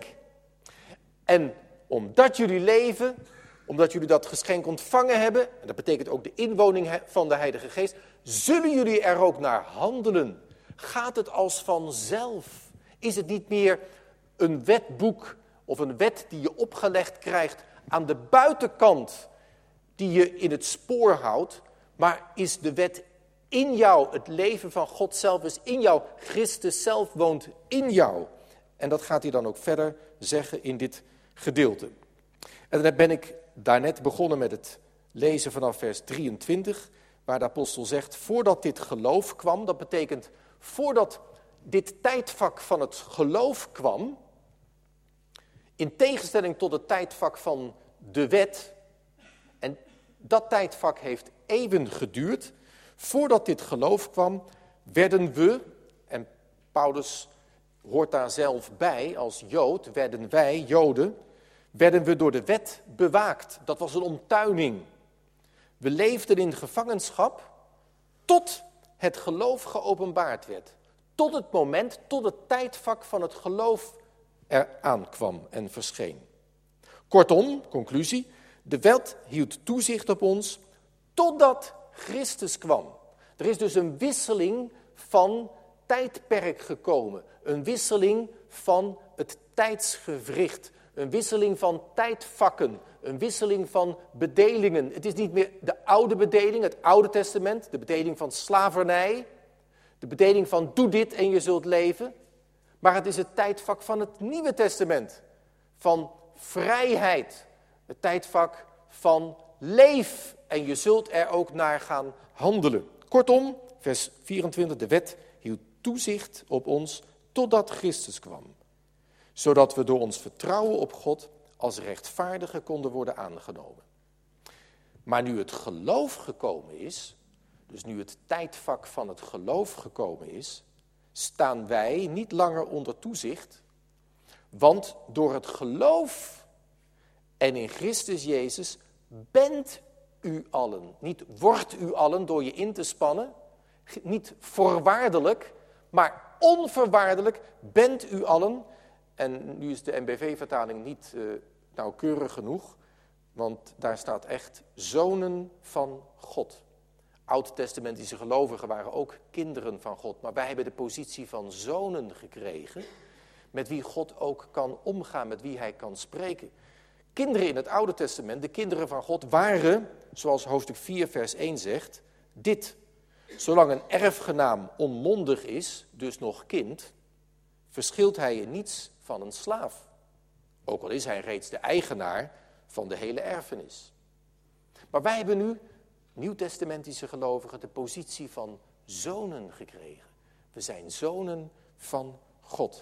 En omdat jullie leven, omdat jullie dat geschenk ontvangen hebben, en dat betekent ook de inwoning van de Heilige Geest, zullen jullie er ook naar handelen. Gaat het als vanzelf? Is het niet meer een wetboek of een wet die je opgelegd krijgt aan de buitenkant, die je in het spoor houdt, maar is de wet in jou, het leven van God zelf is in jou, Christus zelf woont in jou. En dat gaat hij dan ook verder zeggen in dit gedeelte. En dan ben ik daarnet begonnen met het lezen vanaf vers drieëntwintig, waar de apostel zegt, voordat dit geloof kwam, dat betekent voordat dit tijdvak van het geloof kwam, in tegenstelling tot het tijdvak van de wet, en dat tijdvak heeft eeuwen geduurd, voordat dit geloof kwam, werden we, en Paulus hoort daar zelf bij, als Jood, werden wij, Joden, werden we door de wet bewaakt. Dat was een omtuining. We leefden in gevangenschap tot het geloof geopenbaard werd. Tot het moment, tot het tijdvak van het geloof eraan kwam en verscheen. Kortom, conclusie, de wet hield toezicht op ons totdat Christus kwam. Er is dus een wisseling van tijdperk gekomen. Een wisseling van het tijdsgewricht. Een wisseling van tijdvakken. Een wisseling van bedelingen. Het is niet meer de oude bedeling, het Oude Testament. De bedeling van slavernij. De bedeling van doe dit en je zult leven. Maar het is het tijdvak van het Nieuwe Testament. Van vrijheid. Het tijdvak van leef. En je zult er ook naar gaan handelen. Kortom, vers vierentwintig, de wet hield toezicht op ons totdat Christus kwam. Zodat we door ons vertrouwen op God als rechtvaardigen konden worden aangenomen. Maar nu het geloof gekomen is, dus nu het tijdvak van het geloof gekomen is, staan wij niet langer onder toezicht, want door het geloof en in Christus Jezus bent u allen, niet wordt u allen door je in te spannen, niet voorwaardelijk, maar onvoorwaardelijk bent u allen. En nu is de N B V-vertaling niet uh, nauwkeurig genoeg, want daar staat echt zonen van God. Oud-testamentische gelovigen waren ook kinderen van God, maar wij hebben de positie van zonen gekregen, met wie God ook kan omgaan, met wie hij kan spreken. Kinderen in het Oude Testament, de kinderen van God, waren, zoals hoofdstuk vier vers één zegt, dit. Zolang een erfgenaam onmondig is, dus nog kind, verschilt hij in niets van een slaaf. Ook al is hij reeds de eigenaar van de hele erfenis. Maar wij hebben nu, nieuwtestamentische gelovigen, de positie van zonen gekregen. We zijn zonen van God.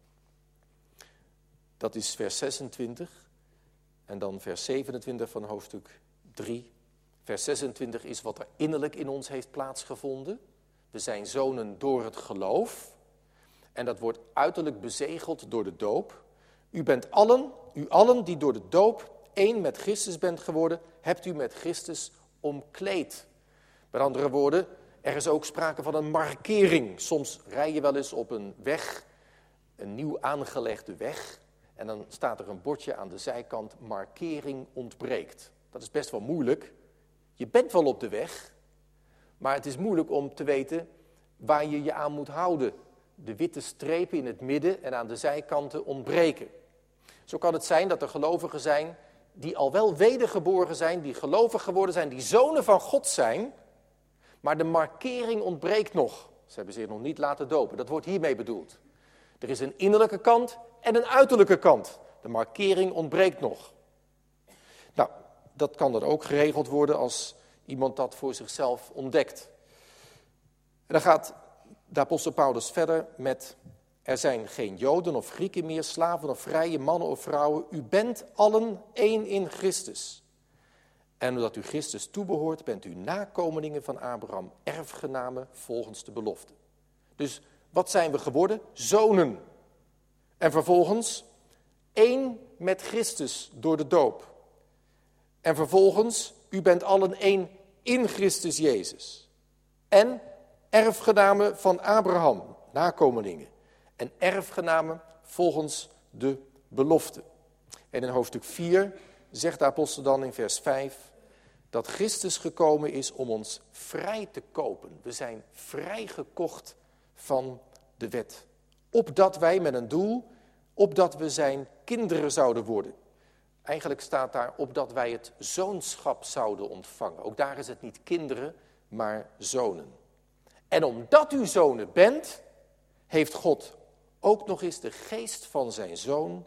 Dat is vers zesentwintig. En dan vers zevenentwintig van hoofdstuk drie. Vers zesentwintig is wat er innerlijk in ons heeft plaatsgevonden. We zijn zonen door het geloof. En dat wordt uiterlijk bezegeld door de doop. U bent allen, u allen die door de doop één met Christus bent geworden, hebt u met Christus omkleed. Met andere woorden, er is ook sprake van een markering. Soms rij je wel eens op een weg, een nieuw aangelegde weg, en dan staat er een bordje aan de zijkant, markering ontbreekt. Dat is best wel moeilijk. Je bent wel op de weg, maar het is moeilijk om te weten waar je je aan moet houden. De witte strepen in het midden en aan de zijkanten ontbreken. Zo kan het zijn dat er gelovigen zijn die al wel wedergeboren zijn, die gelovig geworden zijn, die zonen van God zijn, maar de markering ontbreekt nog. Ze hebben zich nog niet laten dopen. Dat wordt hiermee bedoeld. Er is een innerlijke kant en een uiterlijke kant. De markering ontbreekt nog. Nou, dat kan er ook geregeld worden als iemand dat voor zichzelf ontdekt. En dan gaat de apostel Paulus verder met: er zijn geen Joden of Grieken meer, slaven of vrije, mannen of vrouwen. U bent allen één in Christus. En omdat u Christus toebehoort, bent u nakomelingen van Abraham, erfgenamen volgens de belofte. Dus wat zijn we geworden? Zonen. En vervolgens één met Christus door de doop. En vervolgens, u bent allen één in Christus Jezus. En erfgenamen van Abraham, nakomelingen. En erfgenamen volgens de belofte. En in hoofdstuk vier zegt de apostel dan in vers vijf... dat Christus gekomen is om ons vrij te kopen. We zijn vrijgekocht van de wet. Opdat wij met een doel, opdat we zijn kinderen zouden worden. Eigenlijk staat daar opdat wij het zoonschap zouden ontvangen. Ook daar is het niet kinderen, maar zonen. En omdat u zonen bent, heeft God ook nog eens de geest van zijn zoon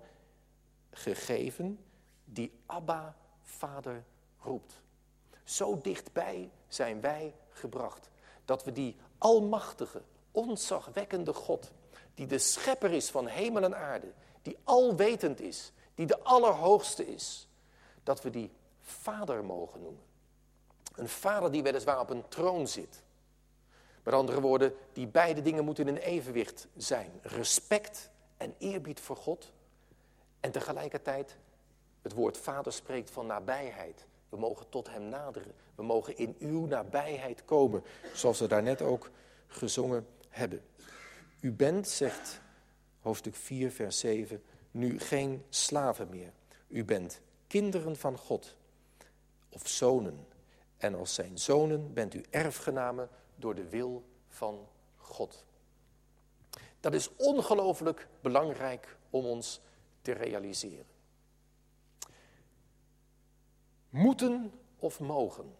gegeven, die Abba, Vader, roept. Zo dichtbij zijn wij gebracht, dat we die almachtige, ontzagwekkende God, die de schepper is van hemel en aarde, die alwetend is, die de allerhoogste is, dat we die Vader mogen noemen. Een vader die weliswaar op een troon zit. Met andere woorden, die beide dingen moeten in evenwicht zijn. Respect en eerbied voor God. En tegelijkertijd, het woord vader spreekt van nabijheid. We mogen tot hem naderen. We mogen in uw nabijheid komen. Zoals we daarnet ook gezongen hebben. U bent, zegt hoofdstuk vier, vers zeven, nu geen slaven meer. U bent kinderen van God. Of zonen. En als zijn zonen bent u erfgenamen door de wil van God. Dat is ongelooflijk belangrijk om ons te realiseren. Moeten of mogen?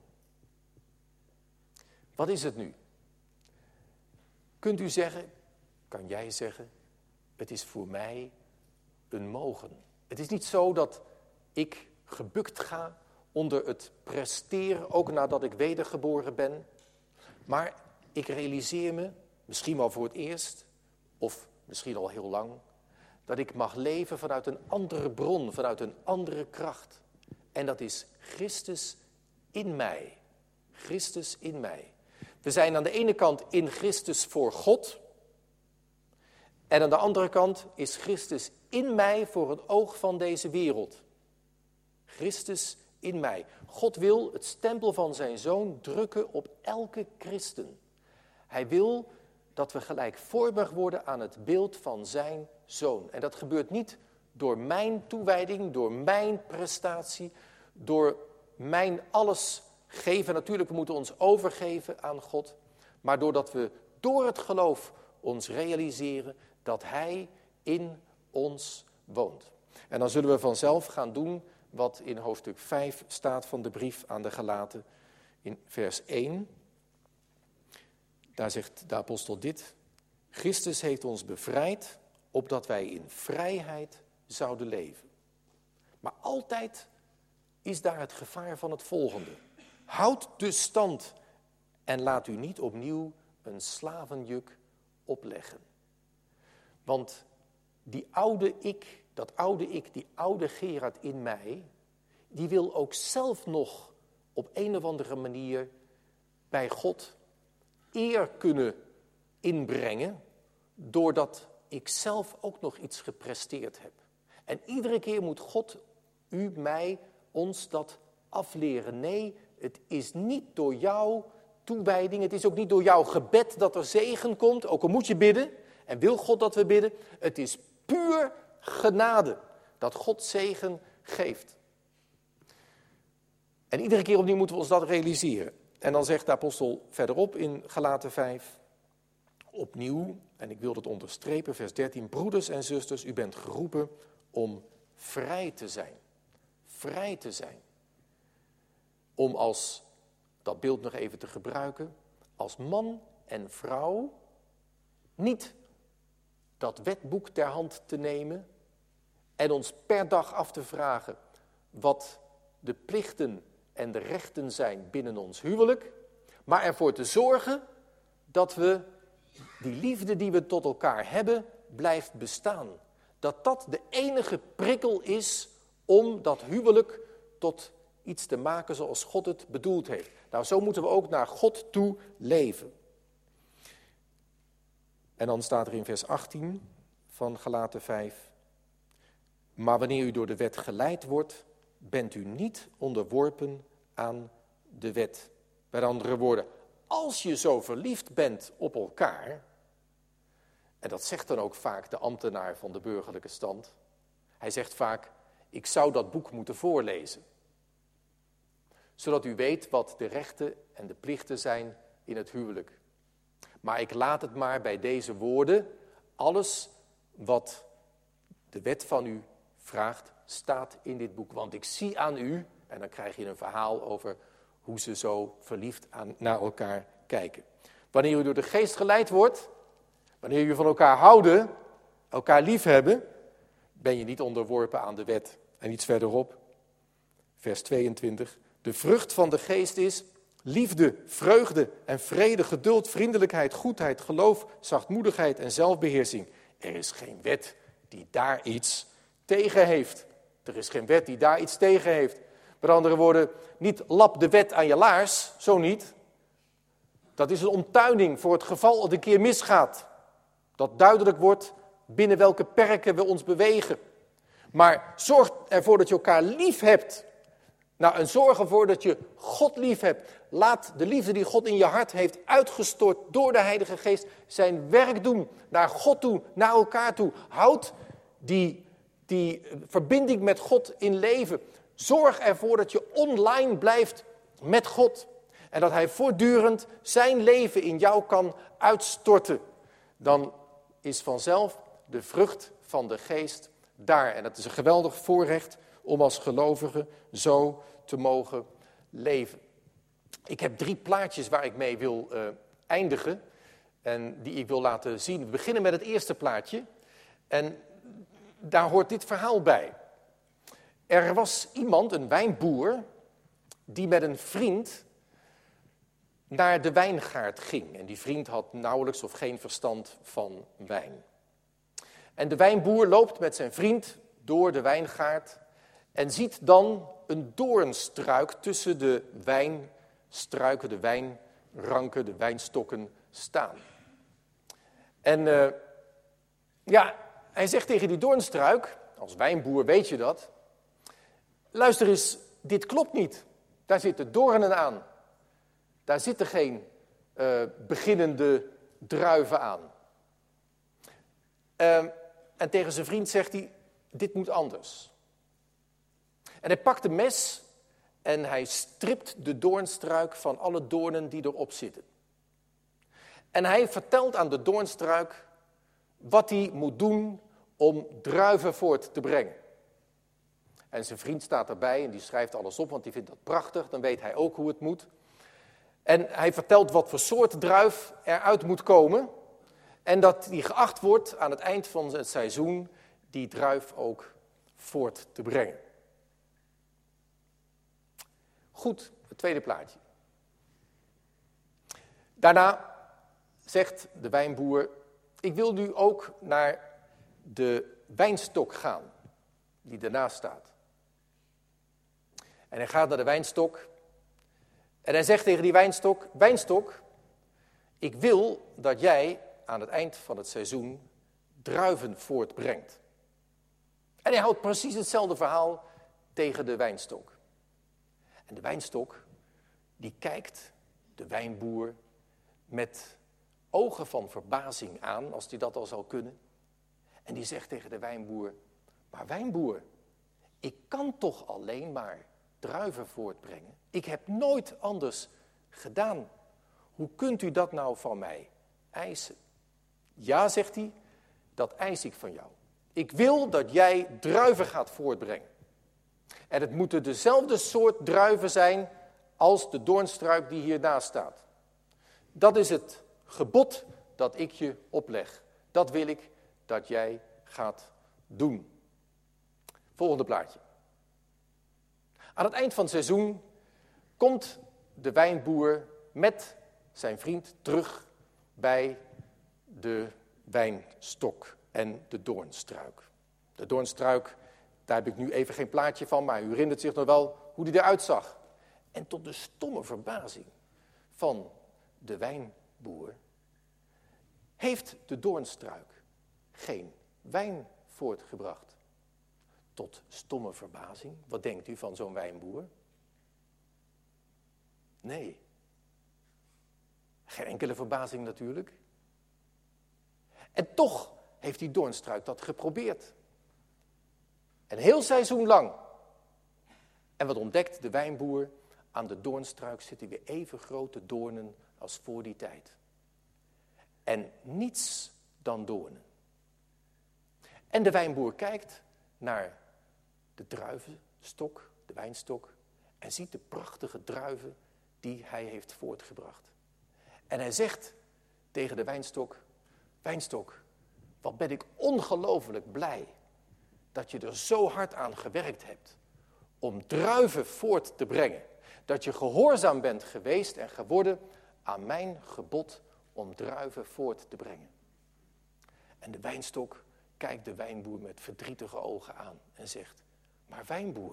Wat is het nu? Kunt u zeggen, kan jij zeggen, het is voor mij een mogen. Het is niet zo dat ik gebukt ga onder het presteren, ook nadat ik wedergeboren ben. Maar ik realiseer me, misschien wel voor het eerst, of misschien al heel lang, dat ik mag leven vanuit een andere bron, vanuit een andere kracht. En dat is Christus in mij. Christus in mij. We zijn aan de ene kant in Christus voor God. En aan de andere kant is Christus in mij voor het oog van deze wereld. Christus in mij. God wil het stempel van zijn zoon drukken op elke christen. Hij wil dat we gelijkvormig worden aan het beeld van zijn zoon. En dat gebeurt niet door mijn toewijding, door mijn prestatie, door mijn alles geven. Natuurlijk, we moeten ons overgeven aan God. Maar doordat we door het geloof ons realiseren dat hij in ons woont. En dan zullen we vanzelf gaan doen wat in hoofdstuk vijf staat van de brief aan de Galaten in vers één. Daar zegt de apostel dit: Christus heeft ons bevrijd, opdat wij in vrijheid zouden leven. Maar altijd is daar het gevaar van het volgende. Houd dus stand en laat u niet opnieuw een slavenjuk opleggen. Want die oude ik, dat oude ik, die oude Gerard in mij, die wil ook zelf nog op een of andere manier bij God eer kunnen inbrengen, doordat ik zelf ook nog iets gepresteerd heb. En iedere keer moet God, u, mij, ons dat afleren. Nee, het is niet door jouw toewijding, het is ook niet door jouw gebed dat er zegen komt, ook al moet je bidden en wil God dat we bidden. Het is puur genade dat God zegen geeft. En iedere keer opnieuw moeten we ons dat realiseren. En dan zegt de apostel verderop in Galaten vijf, opnieuw, en ik wil dat onderstrepen, vers dertien, broeders en zusters, u bent geroepen om vrij te zijn. Vrij te zijn. Om als, dat beeld nog even te gebruiken, als man en vrouw niet dat wetboek ter hand te nemen en ons per dag af te vragen, wat de plichten en de rechten zijn binnen ons huwelijk, maar ervoor te zorgen dat we die liefde die we tot elkaar hebben, blijft bestaan. Dat dat de enige prikkel is om dat huwelijk tot iets te maken zoals God het bedoeld heeft. Nou, zo moeten we ook naar God toe leven. En dan staat er in vers achttien van Galaten vijf. Maar wanneer u door de wet geleid wordt, bent u niet onderworpen aan de wet. Met andere woorden, als je zo verliefd bent op elkaar, en dat zegt dan ook vaak de ambtenaar van de burgerlijke stand. Hij zegt vaak, ik zou dat boek moeten voorlezen. Zodat u weet wat de rechten en de plichten zijn in het huwelijk. Maar ik laat het maar bij deze woorden. Alles wat de wet van u vraagt, staat in dit boek. Want ik zie aan u, en dan krijg je een verhaal over hoe ze zo verliefd aan, naar elkaar kijken. Wanneer u door de geest geleid wordt, wanneer u van elkaar houden, elkaar liefhebben, ben je niet onderworpen aan de wet. En iets verderop, vers tweeëntwintig. De vrucht van de geest is liefde, vreugde en vrede, geduld, vriendelijkheid, goedheid, geloof, zachtmoedigheid en zelfbeheersing. Er is geen wet die daar iets tegen heeft. Er is geen wet die daar iets tegen heeft. Met andere woorden, niet lap de wet aan je laars, zo niet. Dat is een omtuining voor het geval het een keer misgaat. Dat duidelijk wordt binnen welke perken we ons bewegen. Maar zorg ervoor dat je elkaar lief hebt. Nou, en zorg ervoor dat je God lief hebt. Laat de liefde die God in je hart heeft uitgestort door de Heilige Geest zijn werk doen. Naar God toe, naar elkaar toe. Houd die, die verbinding met God in leven. Zorg ervoor dat je online blijft met God. En dat hij voortdurend zijn leven in jou kan uitstorten. Dan is vanzelf de vrucht van de geest daar. En dat is een geweldig voorrecht om als gelovige zo te mogen leven. Ik heb drie plaatjes waar ik mee wil uh, eindigen en die ik wil laten zien. We beginnen met het eerste plaatje en daar hoort dit verhaal bij. Er was iemand, een wijnboer, die met een vriend naar de wijngaard ging. En die vriend had nauwelijks of geen verstand van wijn. En de wijnboer loopt met zijn vriend door de wijngaard en ziet dan een doornstruik tussen de wijnstruiken, de wijnranken, de wijnstokken staan. En uh, ja, hij zegt tegen die doornstruik, als wijnboer weet je dat, luister eens, dit klopt niet. Daar zitten doornen aan. Daar zitten geen uh, beginnende druiven aan. Uh, en tegen zijn vriend zegt hij, dit moet anders. En hij pakt een mes en hij stript de doornstruik van alle doornen die erop zitten. En hij vertelt aan de doornstruik wat hij moet doen om druiven voort te brengen. En zijn vriend staat erbij en die schrijft alles op, want die vindt dat prachtig. Dan weet hij ook hoe het moet. En hij vertelt wat voor soort druif eruit moet komen. En dat die geacht wordt aan het eind van het seizoen die druif ook voort te brengen. Goed, het tweede plaatje. Daarna zegt de wijnboer, ik wil nu ook naar de wijnstok gaan, die daarnaast staat. En hij gaat naar de wijnstok en hij zegt tegen die wijnstok, wijnstok, ik wil dat jij aan het eind van het seizoen druiven voortbrengt. En hij houdt precies hetzelfde verhaal tegen de wijnstok. En de wijnstok, die kijkt de wijnboer met ogen van verbazing aan, als hij dat al zou kunnen. En die zegt tegen de wijnboer, maar wijnboer, ik kan toch alleen maar druiven voortbrengen? Ik heb nooit anders gedaan. Hoe kunt u dat nou van mij eisen? Ja, zegt hij, dat eis ik van jou. Ik wil dat jij druiven gaat voortbrengen. En het moeten dezelfde soort druiven zijn als de doornstruik die hiernaast staat. Dat is het gebod dat ik je opleg. Dat wil ik dat jij gaat doen. Volgende plaatje. Aan het eind van het seizoen komt de wijnboer met zijn vriend terug bij de wijnstok en de doornstruik. De doornstruik, daar heb ik nu even geen plaatje van, maar u herinnert zich nog wel hoe die eruit zag. En tot de stomme verbazing van de wijnboer heeft de doornstruik geen wijn voortgebracht. Tot stomme verbazing. Wat denkt u van zo'n wijnboer? Nee. Geen enkele verbazing natuurlijk. En toch heeft die doornstruik dat geprobeerd. Een heel seizoen lang. En wat ontdekt de wijnboer? Aan de doornstruik zitten weer even grote doornen als voor die tijd. En niets dan doornen. En de wijnboer kijkt naar de druivenstok, de wijnstok, en ziet de prachtige druiven die hij heeft voortgebracht. En hij zegt tegen de wijnstok, wijnstok, wat ben ik ongelooflijk blij dat je er zo hard aan gewerkt hebt om druiven voort te brengen. Dat je gehoorzaam bent geweest en geworden aan mijn gebod om druiven voort te brengen. En de wijnstok kijkt de wijnboer met verdrietige ogen aan en zegt, maar wijnboer,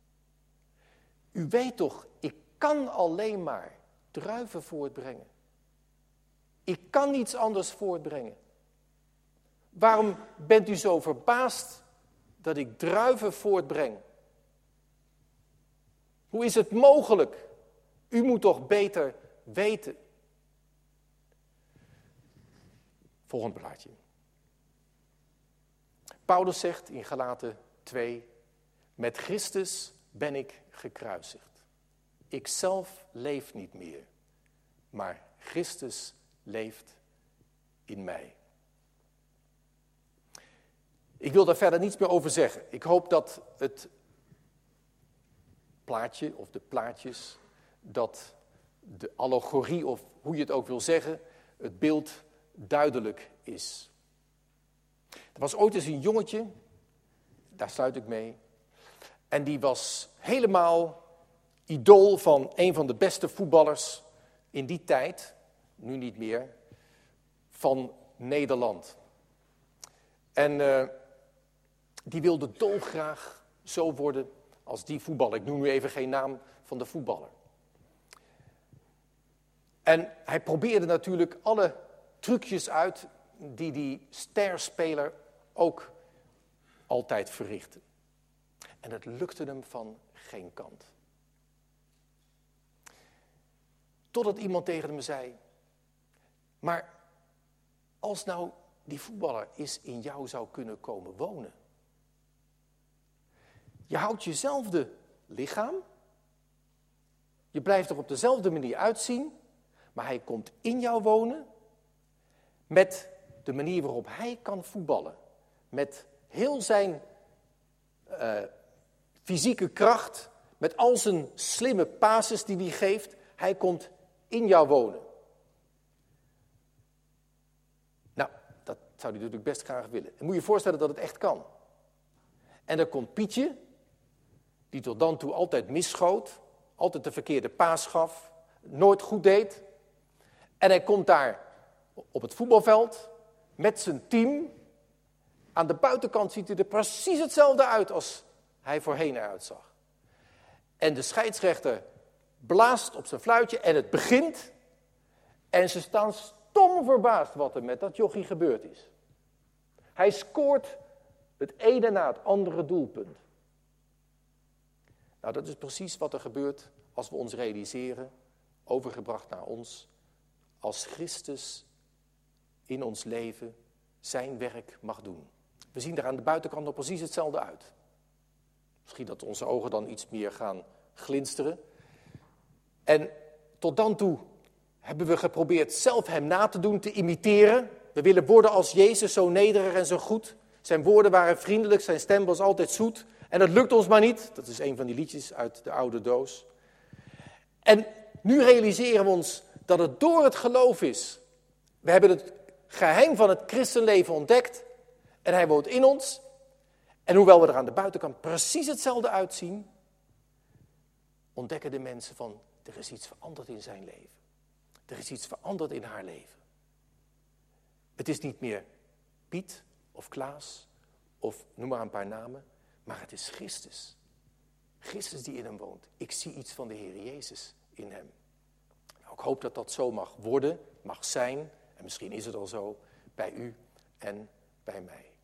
u weet toch, ik kan alleen maar druiven voortbrengen. Ik kan niets anders voortbrengen. Waarom bent u zo verbaasd dat ik druiven voortbreng? Hoe is het mogelijk? U moet toch beter weten. Volgend plaatje. Paulus zegt in Galaten twee, met Christus ben ik gekruisigd. Ik zelf leef niet meer, maar Christus leeft in mij. Ik wil daar verder niets meer over zeggen. Ik hoop dat het plaatje of de plaatjes, dat de allegorie of hoe je het ook wil zeggen, het beeld duidelijk is. Er was ooit eens een jongetje, daar sluit ik mee, en die was helemaal idool van een van de beste voetballers in die tijd, nu niet meer, van Nederland. En uh, die wilde dolgraag zo worden als die voetballer. Ik noem nu even geen naam van de voetballer. En hij probeerde natuurlijk alle trucjes uit die die sterspeler ook altijd verrichtte. En het lukte hem van geen kant. Totdat iemand tegen hem zei, maar als nou die voetballer eens in jou zou kunnen komen wonen. Je houdt jezelfde lichaam. Je blijft er op dezelfde manier uitzien. Maar hij komt in jou wonen. Met de manier waarop hij kan voetballen. Met heel zijn uh, fysieke kracht. Met al zijn slimme passes die hij geeft. Hij komt in jou wonen. Nou, dat zou hij natuurlijk best graag willen. En moet je je voorstellen dat het echt kan. En dan komt Pietje, die tot dan toe altijd misschoot, altijd de verkeerde paas gaf, nooit goed deed. En hij komt daar op het voetbalveld met zijn team. Aan de buitenkant ziet hij er precies hetzelfde uit als hij voorheen eruit zag. En de scheidsrechter blaast op zijn fluitje en het begint. En ze staan stom verbaasd wat er met dat jochie gebeurd is. Hij scoort het ene na het andere doelpunt. Nou, dat is precies wat er gebeurt als we ons realiseren, overgebracht naar ons, als Christus in ons leven zijn werk mag doen. We zien er aan de buitenkant nog precies hetzelfde uit. Misschien dat onze ogen dan iets meer gaan glinsteren. En tot dan toe hebben we geprobeerd zelf hem na te doen, te imiteren. We willen worden als Jezus, zo nederig en zo goed. Zijn woorden waren vriendelijk, zijn stem was altijd zoet. En dat lukt ons maar niet. Dat is een van die liedjes uit de oude doos. En nu realiseren we ons dat het door het geloof is. We hebben het geheim van het christenleven ontdekt. En hij woont in ons. En hoewel we er aan de buitenkant precies hetzelfde uitzien, ontdekken de mensen van, er is iets veranderd in zijn leven. Er is iets veranderd in haar leven. Het is niet meer Piet of Klaas of noem maar een paar namen, maar het is Christus. Christus die in hem woont. Ik zie iets van de Heer Jezus in hem. Nou, ik hoop dat dat zo mag worden, mag zijn, en misschien is het al zo, bij u en bij mij.